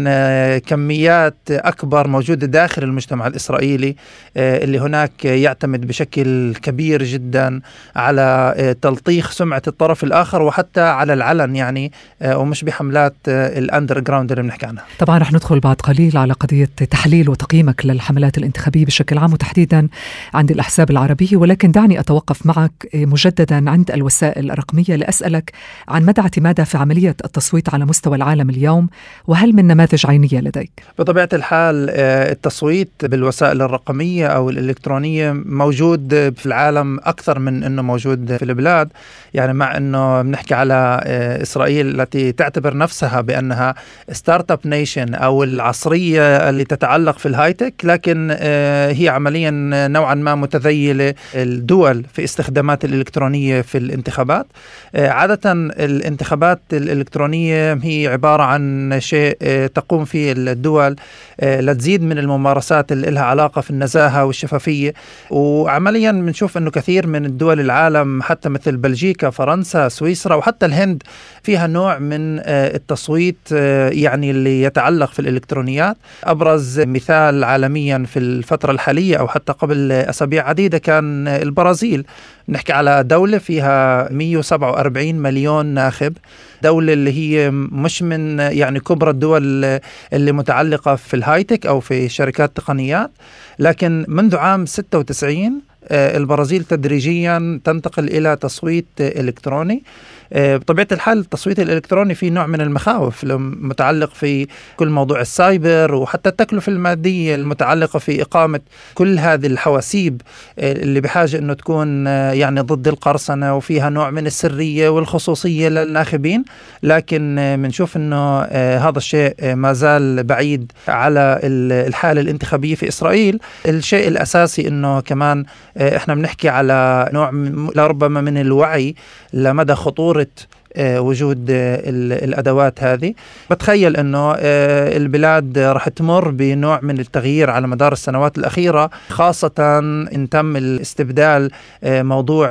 كميات أكبر موجودة داخل المجتمع الإسرائيلي، اللي هناك يعتمد بشكل كبير جدا على تلطيخ سمعة الطرف الآخر وحتى على العلن يعني، ومش بحملات الأندر جراوند اللي بنحكي عنها. طبعا رح ندخل بعد قليل على قضية تحليل وتقييمك للحملات الانتخابية بشكل عام وتحديدا عند الأحزاب العربية، ولكن دعني أتوقف معك مجددا عند الوسائل الرقمية لأسألك عن مدى اعتمادها في عملية التصويت على مستوى العالم اليوم، وهل من نماذج عينية لديك؟ بطبيعة الحال التصويت بالوسائل الرقمية أو الإلكترونية موجود في العالم أكثر من أنه موجود في البلاد، يعني مع أنه بنحكي على إسرائيل التي تعتبر نفسها بأنها ستارت اب نيشن أو العصرية اللي تتعلق في الهايتك، لكن هي عمليا نوعا ما متذيلة الدول في استخدامات الإلكترونية في الانتخابات. عادة الانتخابات الإلكترونية هي عبارة عن شيء تقوم فيه الدول لتزيد من الممارسات اللي لها علاقة في النزاهة والشفافية، وعمليا بنشوف أنه كثير من الدول العالم حتى مثل بلجيكا، فرنسا، سويسرا وحتى الهند فيها نوع من التصويت يعني اللي يتعلق في الإلكترونيات. أبرز مثال عالميا في الفترة الحالية أو حتى قبل أسابيع عديدة كان البرازيل. نحكي على دولة فيها 147 مليون ناخب، دولة اللي هي مش من يعني كبرى الدول اللي متعلقة في الهايتك أو في شركات تقنيات، لكن منذ عام 96 البرازيل تدريجيا تنتقل إلى تصويت إلكتروني. بطبيعة الحال التصويت الإلكتروني فيه نوع من المخاوف متعلق في كل موضوع السايبر وحتى التكلفة المادية المتعلقة في إقامة كل هذه الحواسيب اللي بحاجة أنه تكون يعني ضد القرصنة وفيها نوع من السرية والخصوصية للناخبين. لكن بنشوف أنه هذا الشيء ما زال بعيد على الحالة الانتخابية في إسرائيل. الشيء الأساسي أنه كمان إحنا بنحكي على نوع لربما من الوعي لمدى خطورة وجود الأدوات هذه. بتخيل أنه البلاد رح تمر بنوع من التغيير على مدار السنوات الأخيرة، خاصة إن تم الاستبدال موضوع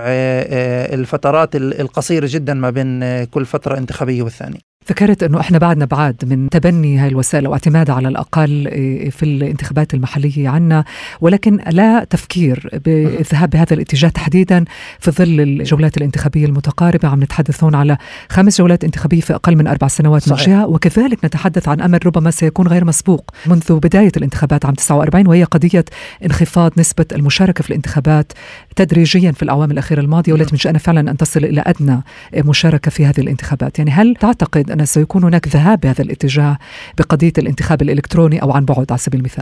الفترات القصيرة جدا ما بين كل فترة انتخابية والثانية. ذكرت أنه إحنا بعدنا بعد من تبني هاي الوسائل واعتمادها على الأقل في الانتخابات المحلية عنا، ولكن لا تفكير بالذهاب بهذا الاتجاه تحديدا في ظل الجولات الانتخابية المتقاربة. عم نتحدث هون على 5 جولات انتخابية في أقل من 4 سنوات من جهة، وكذلك نتحدث عن أمر ربما سيكون غير مسبوق منذ بداية الانتخابات عام 49، وهي قضية انخفاض نسبة المشاركة في الانتخابات تدريجيا في الأعوام الأخيرة الماضية، والتي من شأنها فعلا أن تصل إلى أدنى مشاركة في هذه الانتخابات. يعني هل تعتقد أن سيكون هناك ذهاب بهذا الاتجاه بقضية الانتخاب الإلكتروني أو عن بعد على سبيل المثال؟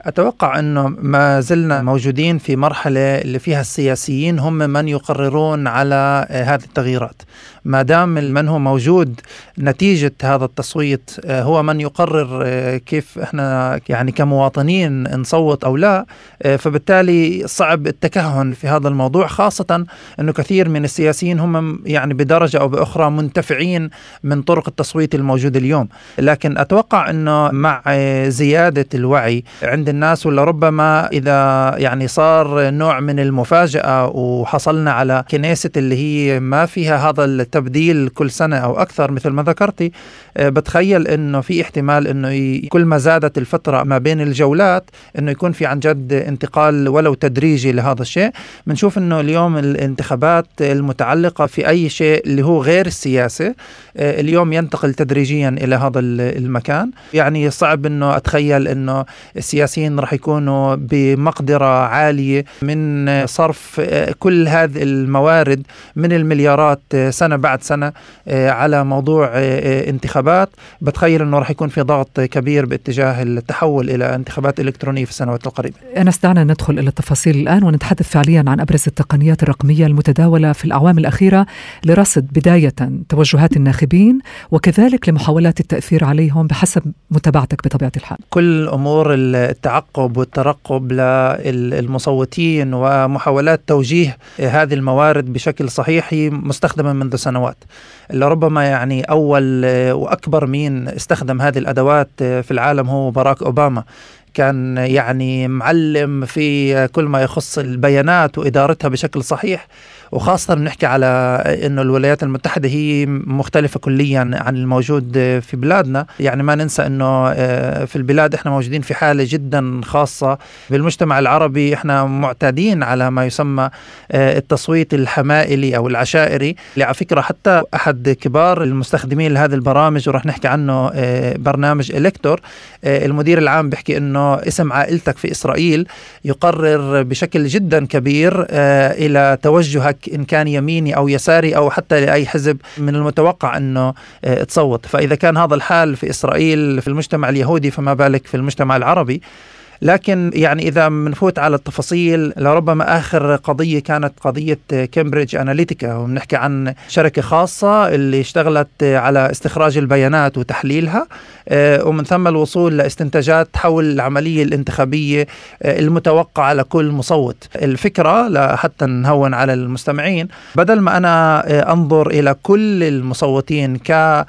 أتوقع أنه ما زلنا موجودين في مرحلة اللي فيها السياسيين هم من يقررون على هذه التغييرات. ما دام من هو موجود نتيجة هذا التصويت هو من يقرر كيف احنا يعني كمواطنين نصوت أو لا، فبالتالي صعب التكهن في هذا الموضوع، خاصة أنه كثير من السياسيين هم يعني بدرجة أو بأخرى منتفعين من طرق التصويت الموجودة اليوم. لكن أتوقع أنه مع زيادة الوعي عند الناس، ولا ربما إذا يعني صار نوع من المفاجأة وحصلنا على كنيسة اللي هي ما فيها هذا التبديل كل سنة أو أكثر مثل ما ذكرتي، بتخيل أنه في احتمال أنه كل ما زادت الفترة ما بين الجولات أنه يكون في عن جد انتقال ولو تدريجي لهذا الشيء. بنشوف أنه اليوم الانتخابات المتعلقة في أي شيء اللي هو غير السياسة اليوم ينتقل تدريجيا إلى هذا المكان. يعني صعب أنه أتخيل أنه السياسيين رح يكونوا بمقدرة عالية من صرف كل هذه الموارد من المليارات سنة بعد سنة على موضوع انتخابات. بتخيل أنه رح يكون في ضغط كبير باتجاه التحول إلى انتخابات إلكترونية في السنوات القريبة. أنس، دعنا ندخل إلى التفاصيل الآن ونتحدث فعليا عن أبرز التقنيات الرقمية المتداولة في الأعوام الأخيرة لرصد بداية توجهات الناخبين وكذلك لمحاولات التأثير عليهم بحسب متابعتك بطبيعة الحال. كل أمور التعقب والترقب للمصوتين ومحاولات توجيه هذه الموارد بشكل صحيح مستخدمة منذ سنوات. لربما يعني أول وأكبر مين استخدم هذه الأدوات في العالم هو باراك أوباما، كان يعني معلم في كل ما يخص البيانات وإدارتها بشكل صحيح. وخاصة نحكي على أنه الولايات المتحدة هي مختلفة كليا عن الموجود في بلادنا. يعني ما ننسى أنه في البلاد إحنا موجودين في حالة جدا خاصة. بالمجتمع العربي إحنا معتادين على ما يسمى التصويت الحمائلي أو العشائري، اللي على فكرة حتى أحد كبار المستخدمين لهذه البرامج ورح نحكي عنه برنامج إلكتور، المدير العام بيحكي أنه اسم عائلتك في إسرائيل يقرر بشكل جدا كبير إلى توجهك إن كان يميني أو يساري أو حتى لأي حزب من المتوقع أنه تصوت. فإذا كان هذا الحال في إسرائيل في المجتمع اليهودي فما بالك في المجتمع العربي. لكن يعني إذا منفوت على التفاصيل، لربما آخر قضية كانت قضية كامبريدج أناليتيكا، وبنحكي عن شركة خاصة اللي اشتغلت على استخراج البيانات وتحليلها ومن ثم الوصول لاستنتاجات حول العملية الانتخابية المتوقعة لكل مصوت. الفكرة حتى نهون على المستمعين، بدل ما أنا أنظر إلى كل المصوتين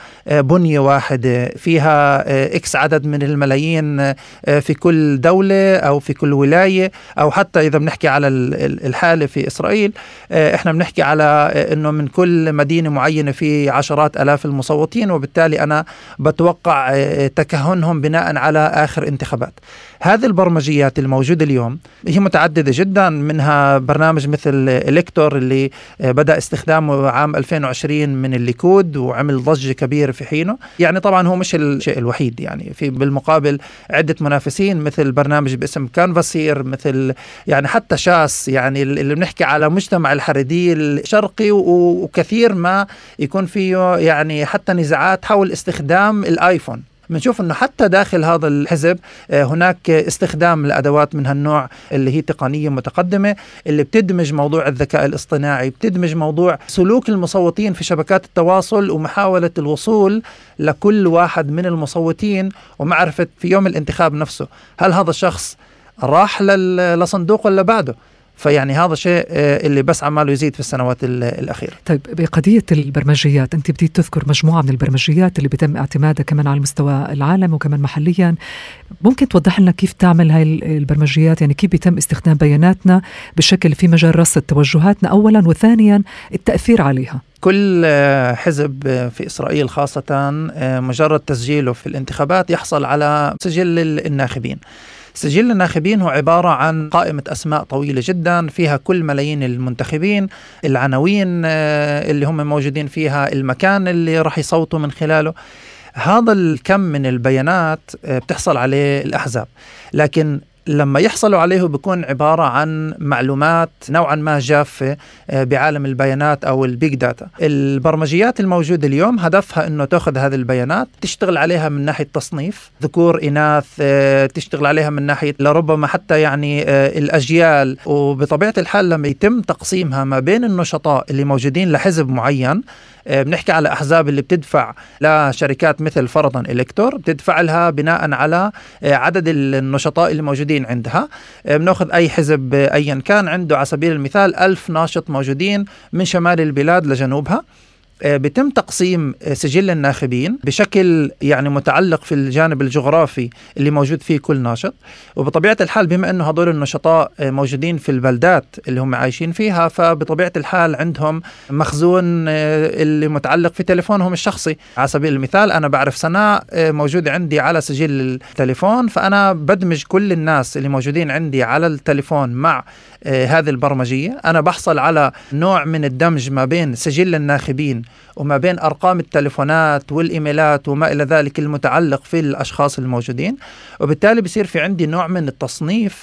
كبنية واحدة فيها إكس عدد من الملايين في كل دولة أو في كل ولاية، أو حتى إذا بنحكي على الحالة في إسرائيل إحنا بنحكي على أنه من كل مدينة معينة في عشرات آلاف المصوتين، وبالتالي أنا بتوقع تكهنهم بناء على آخر انتخابات. هذه البرمجيات الموجودة اليوم هي متعددة جدا، منها برنامج مثل إلكتور اللي بدأ استخدامه عام 2020 من الليكود وعمل ضجة كبيرة في حينه. يعني طبعا هو مش الشيء الوحيد، يعني في بالمقابل عدة منافسين مثل برنامج باسم كانفاسير، مثل يعني حتى شاس، يعني اللي بنحكي على مجتمع الحريدي الشرقي، وكثير ما يكون فيه يعني حتى نزاعات حول استخدام الآيفون. بنشوف أنه حتى داخل هذا الحزب هناك استخدام لأدوات من هالنوع اللي هي تقنية متقدمة، اللي بتدمج موضوع الذكاء الاصطناعي، بتدمج موضوع سلوك المصوتين في شبكات التواصل ومحاولة الوصول لكل واحد من المصوتين ومعرفة في يوم الانتخاب نفسه هل هذا الشخص راح لصندوق ولا بعده. فيعني هذا شيء اللي بس عماله يزيد في السنوات الأخيرة. طيب، بقضية البرمجيات، أنت بديت تذكر مجموعة من البرمجيات اللي بيتم اعتمادها كمان على المستوى العالم وكمان محليا. ممكن توضح لنا كيف تعمل هاي البرمجيات؟ يعني كيف بيتم استخدام بياناتنا بشكل في مجال رصد توجهاتنا أولا، وثانيا التأثير عليها؟ كل حزب في إسرائيل خاصة مجرد تسجيله في الانتخابات يحصل على سجل الناخبين. سجل الناخبين هو عبارة عن قائمة أسماء طويلة جدا فيها كل ملايين المنتخبين، العناوين اللي هم موجودين فيها، المكان اللي راح يصوتوا من خلاله. هذا الكم من البيانات بتحصل عليه الأحزاب، لكن لما يحصلوا عليه بيكون عبارة عن معلومات نوعا ما جافة بعالم البيانات أو البيج داتا. البرمجيات الموجودة اليوم هدفها أنه تأخذ هذه البيانات، تشتغل عليها من ناحية تصنيف ذكور إناث، تشتغل عليها من ناحية لربما حتى يعني الأجيال. وبطبيعة الحال لما يتم تقسيمها ما بين النشطاء اللي موجودين لحزب معين، بنحكي على أحزاب اللي بتدفع لشركات مثل فرضا إلكتور، بتدفع لها بناء على عدد النشطاء اللي موجودين عندها. بناخذ أي حزب أيا كان عنده على سبيل المثال 1000 ناشط موجودين من شمال البلاد لجنوبها، بيتم تقسيم سجل الناخبين بشكل يعني متعلق في الجانب الجغرافي اللي موجود فيه كل ناشط. وبطبيعة الحال بما أنه هذول النشطاء موجودين في البلدات اللي هم عايشين فيها، فبطبيعة الحال عندهم مخزون اللي متعلق في تليفونهم الشخصي. على سبيل المثال أنا بعرف سناء موجودة عندي على سجل التليفون، فأنا بدمج كل الناس اللي موجودين عندي على التليفون مع هذه البرمجية. أنا بحصل على نوع من الدمج ما بين سجل الناخبين وما بين أرقام التليفونات والإيميلات وما إلى ذلك المتعلق في الأشخاص الموجودين، وبالتالي بيصير في عندي نوع من التصنيف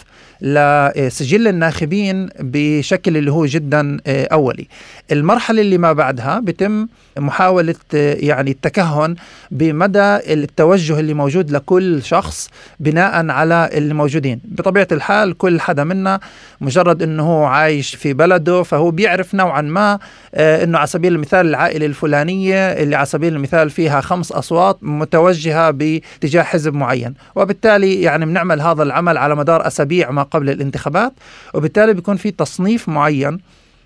لسجل الناخبين بشكل اللي هو جدا أولي. المرحلة اللي ما بعدها بتم محاولة يعني التكهن بمدى التوجه اللي موجود لكل شخص بناء على اللي موجودين. بطبيعة الحال كل حدا منا مجرد أنه هو عايش في بلده فهو بيعرف نوعا ما أنه على سبيل المثال العائلة الفلانية اللي على سبيل المثال فيها 5 أصوات متوجهة باتجاه حزب معين، وبالتالي يعني بنعمل هذا العمل على مدار أسابيع ما قبل الانتخابات، وبالتالي بيكون في تصنيف معين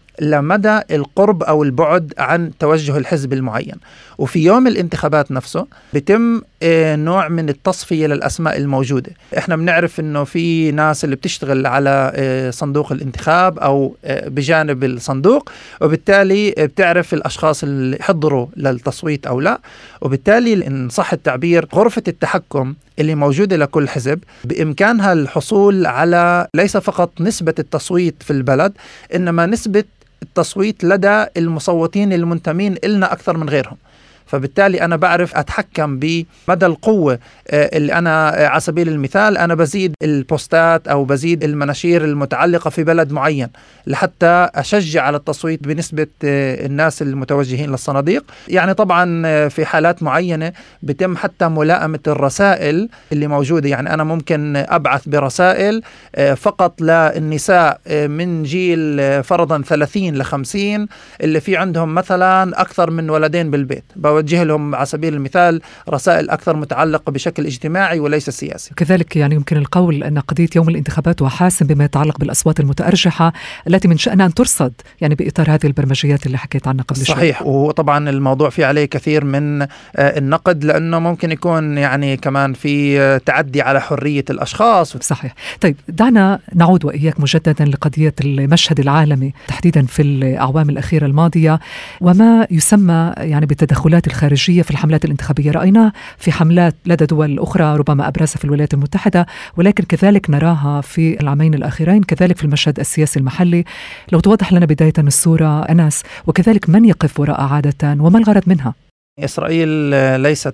لمدى القرب أو البعد عن توجه الحزب المعين. وفي يوم الانتخابات نفسه بيتم نوع من التصفية للأسماء الموجودة. احنا بنعرف انه في ناس اللي بتشتغل على صندوق الانتخاب او بجانب الصندوق، وبالتالي بتعرف الاشخاص اللي حضروا للتصويت او لا، وبالتالي ان صح التعبير غرفة التحكم اللي موجودة لكل حزب بإمكانها الحصول على ليس فقط نسبة التصويت في البلد، إنما نسبة التصويت لدى المصوتين المنتمين إلنا أكثر من غيرهم. فبالتالي أنا بعرف أتحكم بمدى القوة اللي أنا على سبيل المثال أنا بزيد البوستات أو بزيد المناشير المتعلقة في بلد معين لحتى أشجع على التصويت بنسبة الناس المتوجهين للصناديق. يعني طبعا في حالات معينة بتم حتى ملائمة الرسائل اللي موجودة. يعني أنا ممكن أبعث برسائل فقط للنساء من جيل فرضا 30 ل50 اللي في عندهم مثلا أكثر من ولدين بالبيت، بوجه لهم على سبيل المثال رسائل أكثر متعلقة بشكل اجتماعي وليس سياسي. كذلك يعني يمكن القول أن قضية يوم الانتخابات وحاسم بما يتعلق بالأصوات المتأرجحة التي من شأنها أن ترصد يعني بإطار هذه البرمجيات اللي حكيت عنها قبل شوي. صحيح، وطبعا الموضوع فيه عليه كثير من النقد لأنه ممكن يكون يعني كمان في تعدي على حرية الأشخاص. صحيح. طيب دعنا نعود وإياك مجددا لقضية المشهد العالمي تحديدا في الأعوام الأخيرة الماضية وما يسمى يعني بالتدخلات الخارجية في الحملات الانتخابية. رأينا في حملات لدى دول أخرى ربما أبرزها في الولايات المتحدة، ولكن كذلك نراها في العامين الأخيرين كذلك في المشهد السياسي المحلي. لو توضح لنا بداية الصورة أنس، وكذلك من يقف وراء عادة وما الغرض منها؟ إسرائيل ليست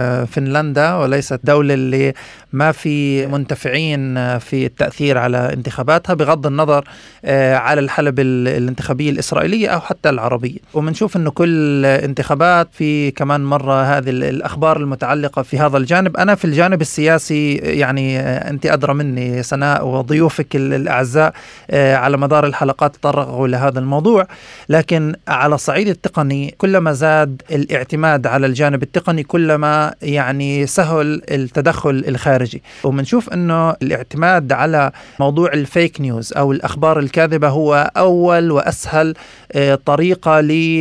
فنلندا وليست دولة اللي ما في منتفعين في التأثير على انتخاباتها بغض النظر على الحلبة الانتخابية الإسرائيلية أو حتى العربية. ومنشوف أنه كل انتخابات في كمان مرة هذه الأخبار المتعلقة في هذا الجانب. أنا في الجانب السياسي يعني أنت أدرى مني سناء وضيوفك الأعزاء على مدار الحلقات تطرقوا لهذا الموضوع، لكن على الصعيد التقني كلما زاد الاعتماد على الجانب التقني كلما يعني سهل التدخل الخارجي. ومنشوف أنه الاعتماد على موضوع الفيك نيوز أو الأخبار الكاذبة هو أول وأسهل طريقة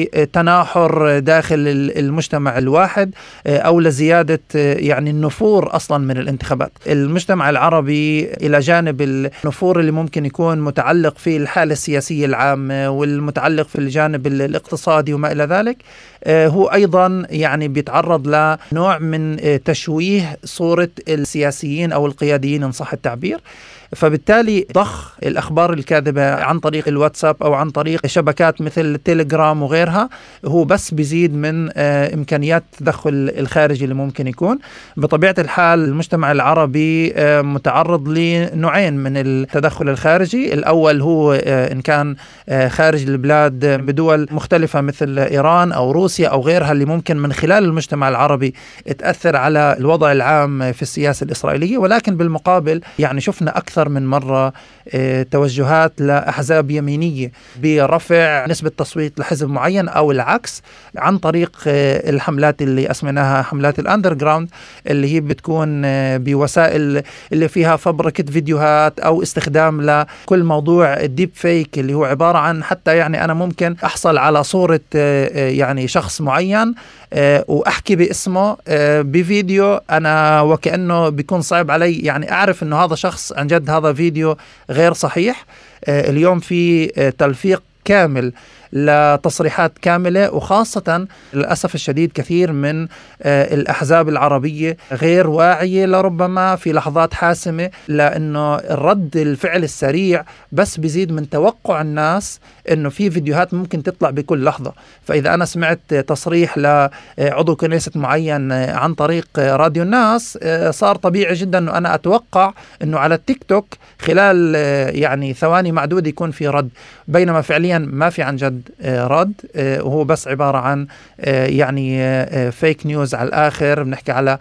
لتناحر داخل المجتمع الواحد أو لزيادة يعني النفور أصلا من الانتخابات. المجتمع العربي إلى جانب النفور اللي ممكن يكون متعلق في الحالة السياسية العامة والمتعلق في الجانب الاقتصادي وما إلى ذلك، هو أيضا دائما يعني بيتعرض لنوع من تشويه صورة السياسيين أو القياديين إن صح التعبير. فبالتالي ضخ الأخبار الكاذبة عن طريق الواتساب أو عن طريق شبكات مثل التليجرام وغيرها هو بس بيزيد من إمكانيات التدخل الخارجي اللي ممكن يكون. بطبيعة الحال المجتمع العربي متعرض لنوعين من التدخل الخارجي. الأول هو إن كان خارج البلاد بدول مختلفة مثل إيران أو روسيا أو غيرها اللي ممكن من خلال المجتمع العربي تأثر على الوضع العام في السياسة الإسرائيلية. ولكن بالمقابل يعني شفنا أكثر من مرة توجهات لأحزاب يمينية برفع نسبة تصويت لحزب معين أو العكس عن طريق الحملات اللي أسميناها حملات الأندرغراوند، اللي هي بتكون بوسائل اللي فيها فبركة فيديوهات أو استخدام لكل موضوع الديب فيك اللي هو عبارة عن حتى يعني أنا ممكن أحصل على صورة يعني شخص معين وأحكي باسمه بفيديو أنا وكأنه بيكون صعب علي يعني أعرف أنه هذا شخص عن جد هذا فيديو غير صحيح. اليوم في تلفيق كامل لتصريحات كاملة، وخاصة للأسف الشديد كثير من الأحزاب العربية غير واعية لربما في لحظات حاسمة، لأنه الرد الفعل السريع بس بيزيد من توقع الناس أنه في فيديوهات ممكن تطلع بكل لحظة. فإذا أنا سمعت تصريح لعضو كنيسة معين عن طريق راديو الناس صار طبيعي جدا أنه أنا أتوقع أنه على التيك توك خلال يعني ثواني معدودة يكون في رد، بينما فعليا ما في عن جد رد، وهو بس عبارة عن يعني فيك نيوز على الآخر. بنحكي على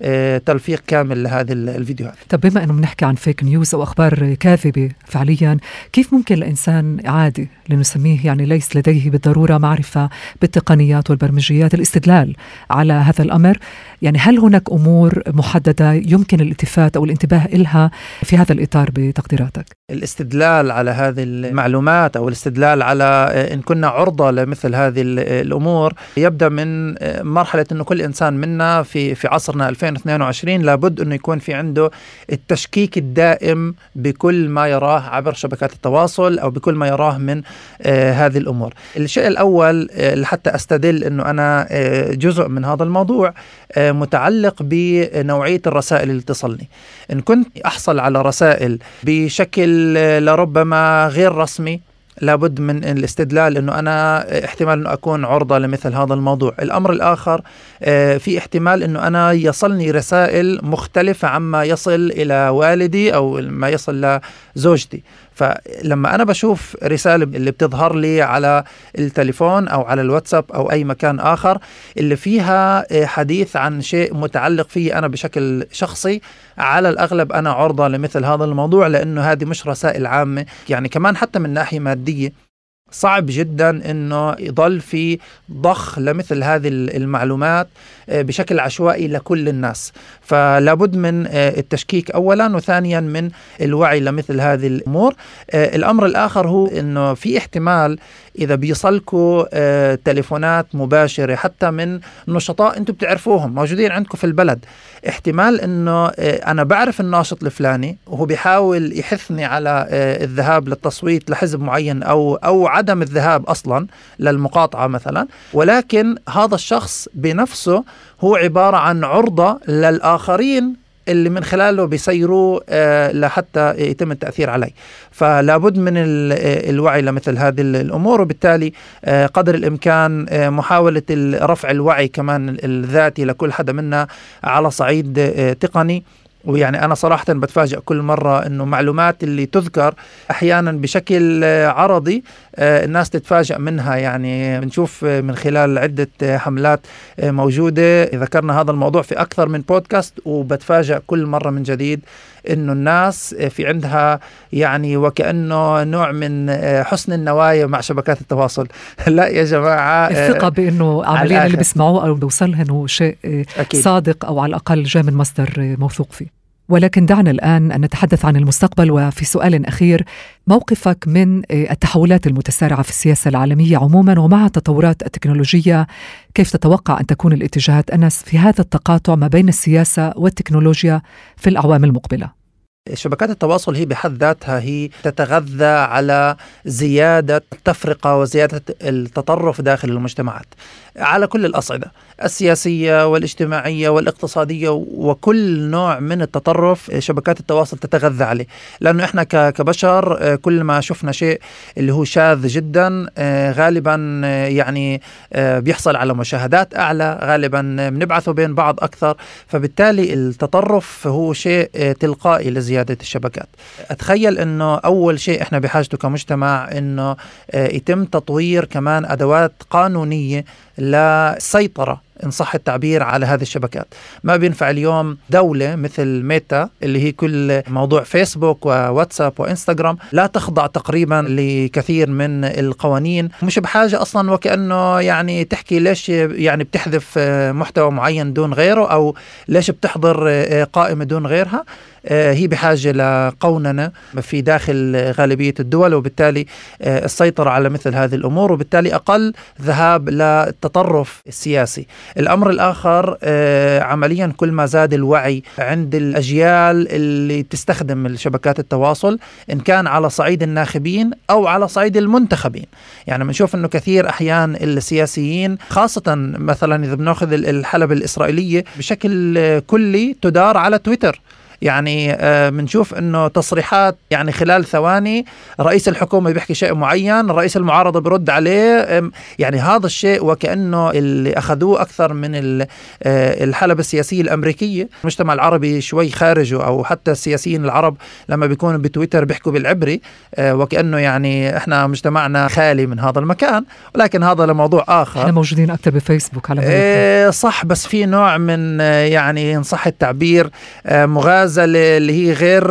تلفيق كامل لهذه الفيديوهات. طب بما أنه بنحكي عن فيك نيوز أو أخبار كاذبة فعليا، كيف ممكن الإنسان عادي لنسميه يعني ليس لديه بالضرورة معرفة بالتقنيات والبرمجيات الاستدلال على هذا الأمر؟ يعني هل هناك أمور محددة يمكن الالتفات أو الانتباه إلها في هذا الإطار بتقديراتك؟ الاستدلال على هذه المعلومات أو الاستدلال على إن كنا عرضة لمثل هذه الأمور يبدأ من مرحلة أنه كل إنسان منا في عصرنا 2022 لابد أنه يكون في عنده التشكيك الدائم بكل ما يراه عبر شبكات التواصل أو بكل ما يراه من هذه الأمور. الشيء الأول لحتى أستدل أنه أنا جزء من هذا الموضوع متعلق بنوعية الرسائل اللي تصلني. إن كنت أحصل على رسائل بشكل لربما غير رسمي لابد من الاستدلال أنه أنا احتمال أنه أكون عرضة لمثل هذا الموضوع. الأمر الآخر في احتمال أنه أنا يصلني رسائل مختلفة عما يصل إلى والدي أو ما يصل لزوجتي. فلما أنا بشوف رسالة اللي بتظهر لي على التليفون أو على الواتساب أو أي مكان آخر اللي فيها حديث عن شيء متعلق فيه أنا بشكل شخصي، على الأغلب أنا عرضة لمثل هذا الموضوع، لأنه هذه مش رسائل عامة. يعني كمان حتى من ناحية مادية صعب جدا أنه يضل في ضخ لمثل هذه المعلومات بشكل عشوائي لكل الناس. فلابد من التشكيك أولا، وثانيا من الوعي لمثل هذه الأمور. الأمر الآخر هو أنه في احتمال إذا بيصلكوا تليفونات مباشرة حتى من نشطاء أنتم بتعرفوهم موجودين عندكم في البلد، احتمال أنه أنا بعرف الناشط الفلاني وهو بيحاول يحثني على الذهاب للتصويت لحزب معين أو عدم الذهاب أصلا للمقاطعة مثلا، ولكن هذا الشخص بنفسه هو عبارة عن عرضة للآخرين اللي من خلاله بيسيروا لحتى يتم التأثير عليه. فلابد من الوعي لمثل هذه الأمور، وبالتالي قدر الإمكان محاولة رفع الوعي كمان الذاتي لكل حدا منا على صعيد تقني. ويعني أنا صراحة بتفاجأ كل مرة أنه معلومات اللي تذكر أحيانا بشكل عرضي الناس تتفاجأ منها. يعني بنشوف من خلال عدة حملات موجودة ذكرنا هذا الموضوع في أكثر من بودكاست، وبتفاجأ كل مرة من جديد أنه الناس في عندها يعني وكأنه نوع من حسن النوايا مع شبكات التواصل. لا يا جماعة، الثقة بأنه عاملين اللي بيسمعوه أو بيوصلهم شيء أكيد صادق أو على الأقل جاء من مصدر موثوق فيه. ولكن دعنا الآن أن نتحدث عن المستقبل، وفي سؤال أخير، موقفك من التحولات المتسارعة في السياسة العالمية عموما ومع التطورات التكنولوجية، كيف تتوقع أن تكون الاتجاهات أنس في هذا التقاطع ما بين السياسة والتكنولوجيا في الأعوام المقبلة؟ شبكات التواصل هي بحد ذاتها هي تتغذى على زيادة التفرقة وزيادة التطرف داخل المجتمعات. على كل الأصعدة السياسية والاجتماعية والاقتصادية، وكل نوع من التطرف شبكات التواصل تتغذى عليه. لأنه إحنا كبشر كل ما شفنا شيء اللي هو شاذ جدا غالبا يعني بيحصل على مشاهدات أعلى، غالبا بنبعثه بين بعض أكثر، فبالتالي التطرف هو شيء تلقائي لزيادة الشبكات. أتخيل أنه أول شيء إحنا بحاجته كمجتمع أنه يتم تطوير كمان أدوات قانونية للسيطرة إن صح التعبير على هذه الشبكات. ما بينفع اليوم دولة مثل ميتا اللي هي كل موضوع فيسبوك وواتساب وإنستغرام لا تخضع تقريبا لكثير من القوانين، مش بحاجة أصلا وكأنه يعني تحكي ليش يعني بتحذف محتوى معين دون غيره، أو ليش بتحضر قائمة دون غيرها. هي بحاجة لقوننة في داخل غالبية الدول، وبالتالي السيطرة على مثل هذه الأمور، وبالتالي أقل ذهاب للتطرف السياسي. الأمر الآخر عمليا كل ما زاد الوعي عند الأجيال اللي تستخدم الشبكات التواصل، إن كان على صعيد الناخبين أو على صعيد المنتخبين. يعني بنشوف أنه كثير أحيان السياسيين خاصة مثلا إذا بنأخذ الحلبة الإسرائيلية بشكل كلي تدار على تويتر. يعني بنشوف انه تصريحات يعني خلال ثواني رئيس الحكومة بيحكي شيء معين، رئيس المعارضة برد عليه. يعني هذا الشيء وكأنه اللي أخذوه أكثر من الحلبة السياسية الأمريكية. المجتمع العربي شوي خارجه، أو حتى السياسيين العرب لما بيكونوا بتويتر بيحكوا بالعبري، وكأنه يعني إحنا مجتمعنا خالي من هذا المكان. ولكن هذا لموضوع آخر. احنا موجودين أكثر بفيسبوك على صح، بس في نوع من يعني إن صح التعبير مغازلة اللي هي غير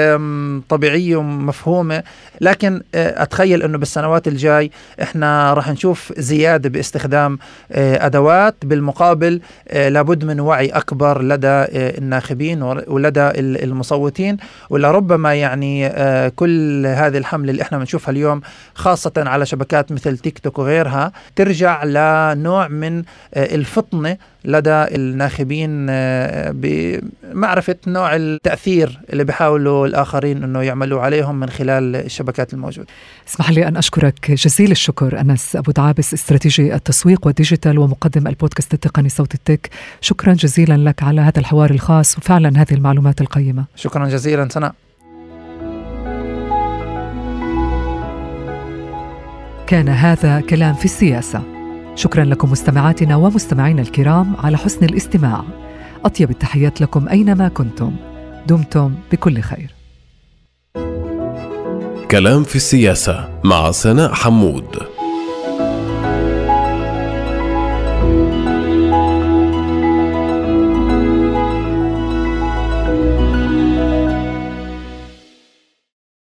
طبيعية ومفهومة. لكن أتخيل أنه بالسنوات الجاي إحنا راح نشوف زيادة باستخدام أدوات، بالمقابل لابد من وعي أكبر لدى الناخبين ولدى المصوتين. ولربما يعني كل هذه الحملة اللي إحنا بنشوفها اليوم خاصة على شبكات مثل تيك توك وغيرها ترجع لنوع من الفطنة لدى الناخبين بمعرفة نوع التأثير اللي بيحاولوا الآخرين أنه يعملوا عليهم من خلال الشبكات الموجودة. اسمح لي أن أشكرك جزيل الشكر أنس أبو دعابس، استراتيجي التسويق والديجيتال ومقدم البودكاست التقني صوت التك. شكرا جزيلا لك على هذا الحوار الخاص وفعلا هذه المعلومات القيمة. شكرا جزيلا سناء. كان هذا كلام في السياسة. شكرا لكم مستمعاتنا ومستمعينا الكرام على حسن الاستماع. أطيب التحيات لكم أينما كنتم. دمتم بكل خير. كلام في السياسة مع سناء حمود.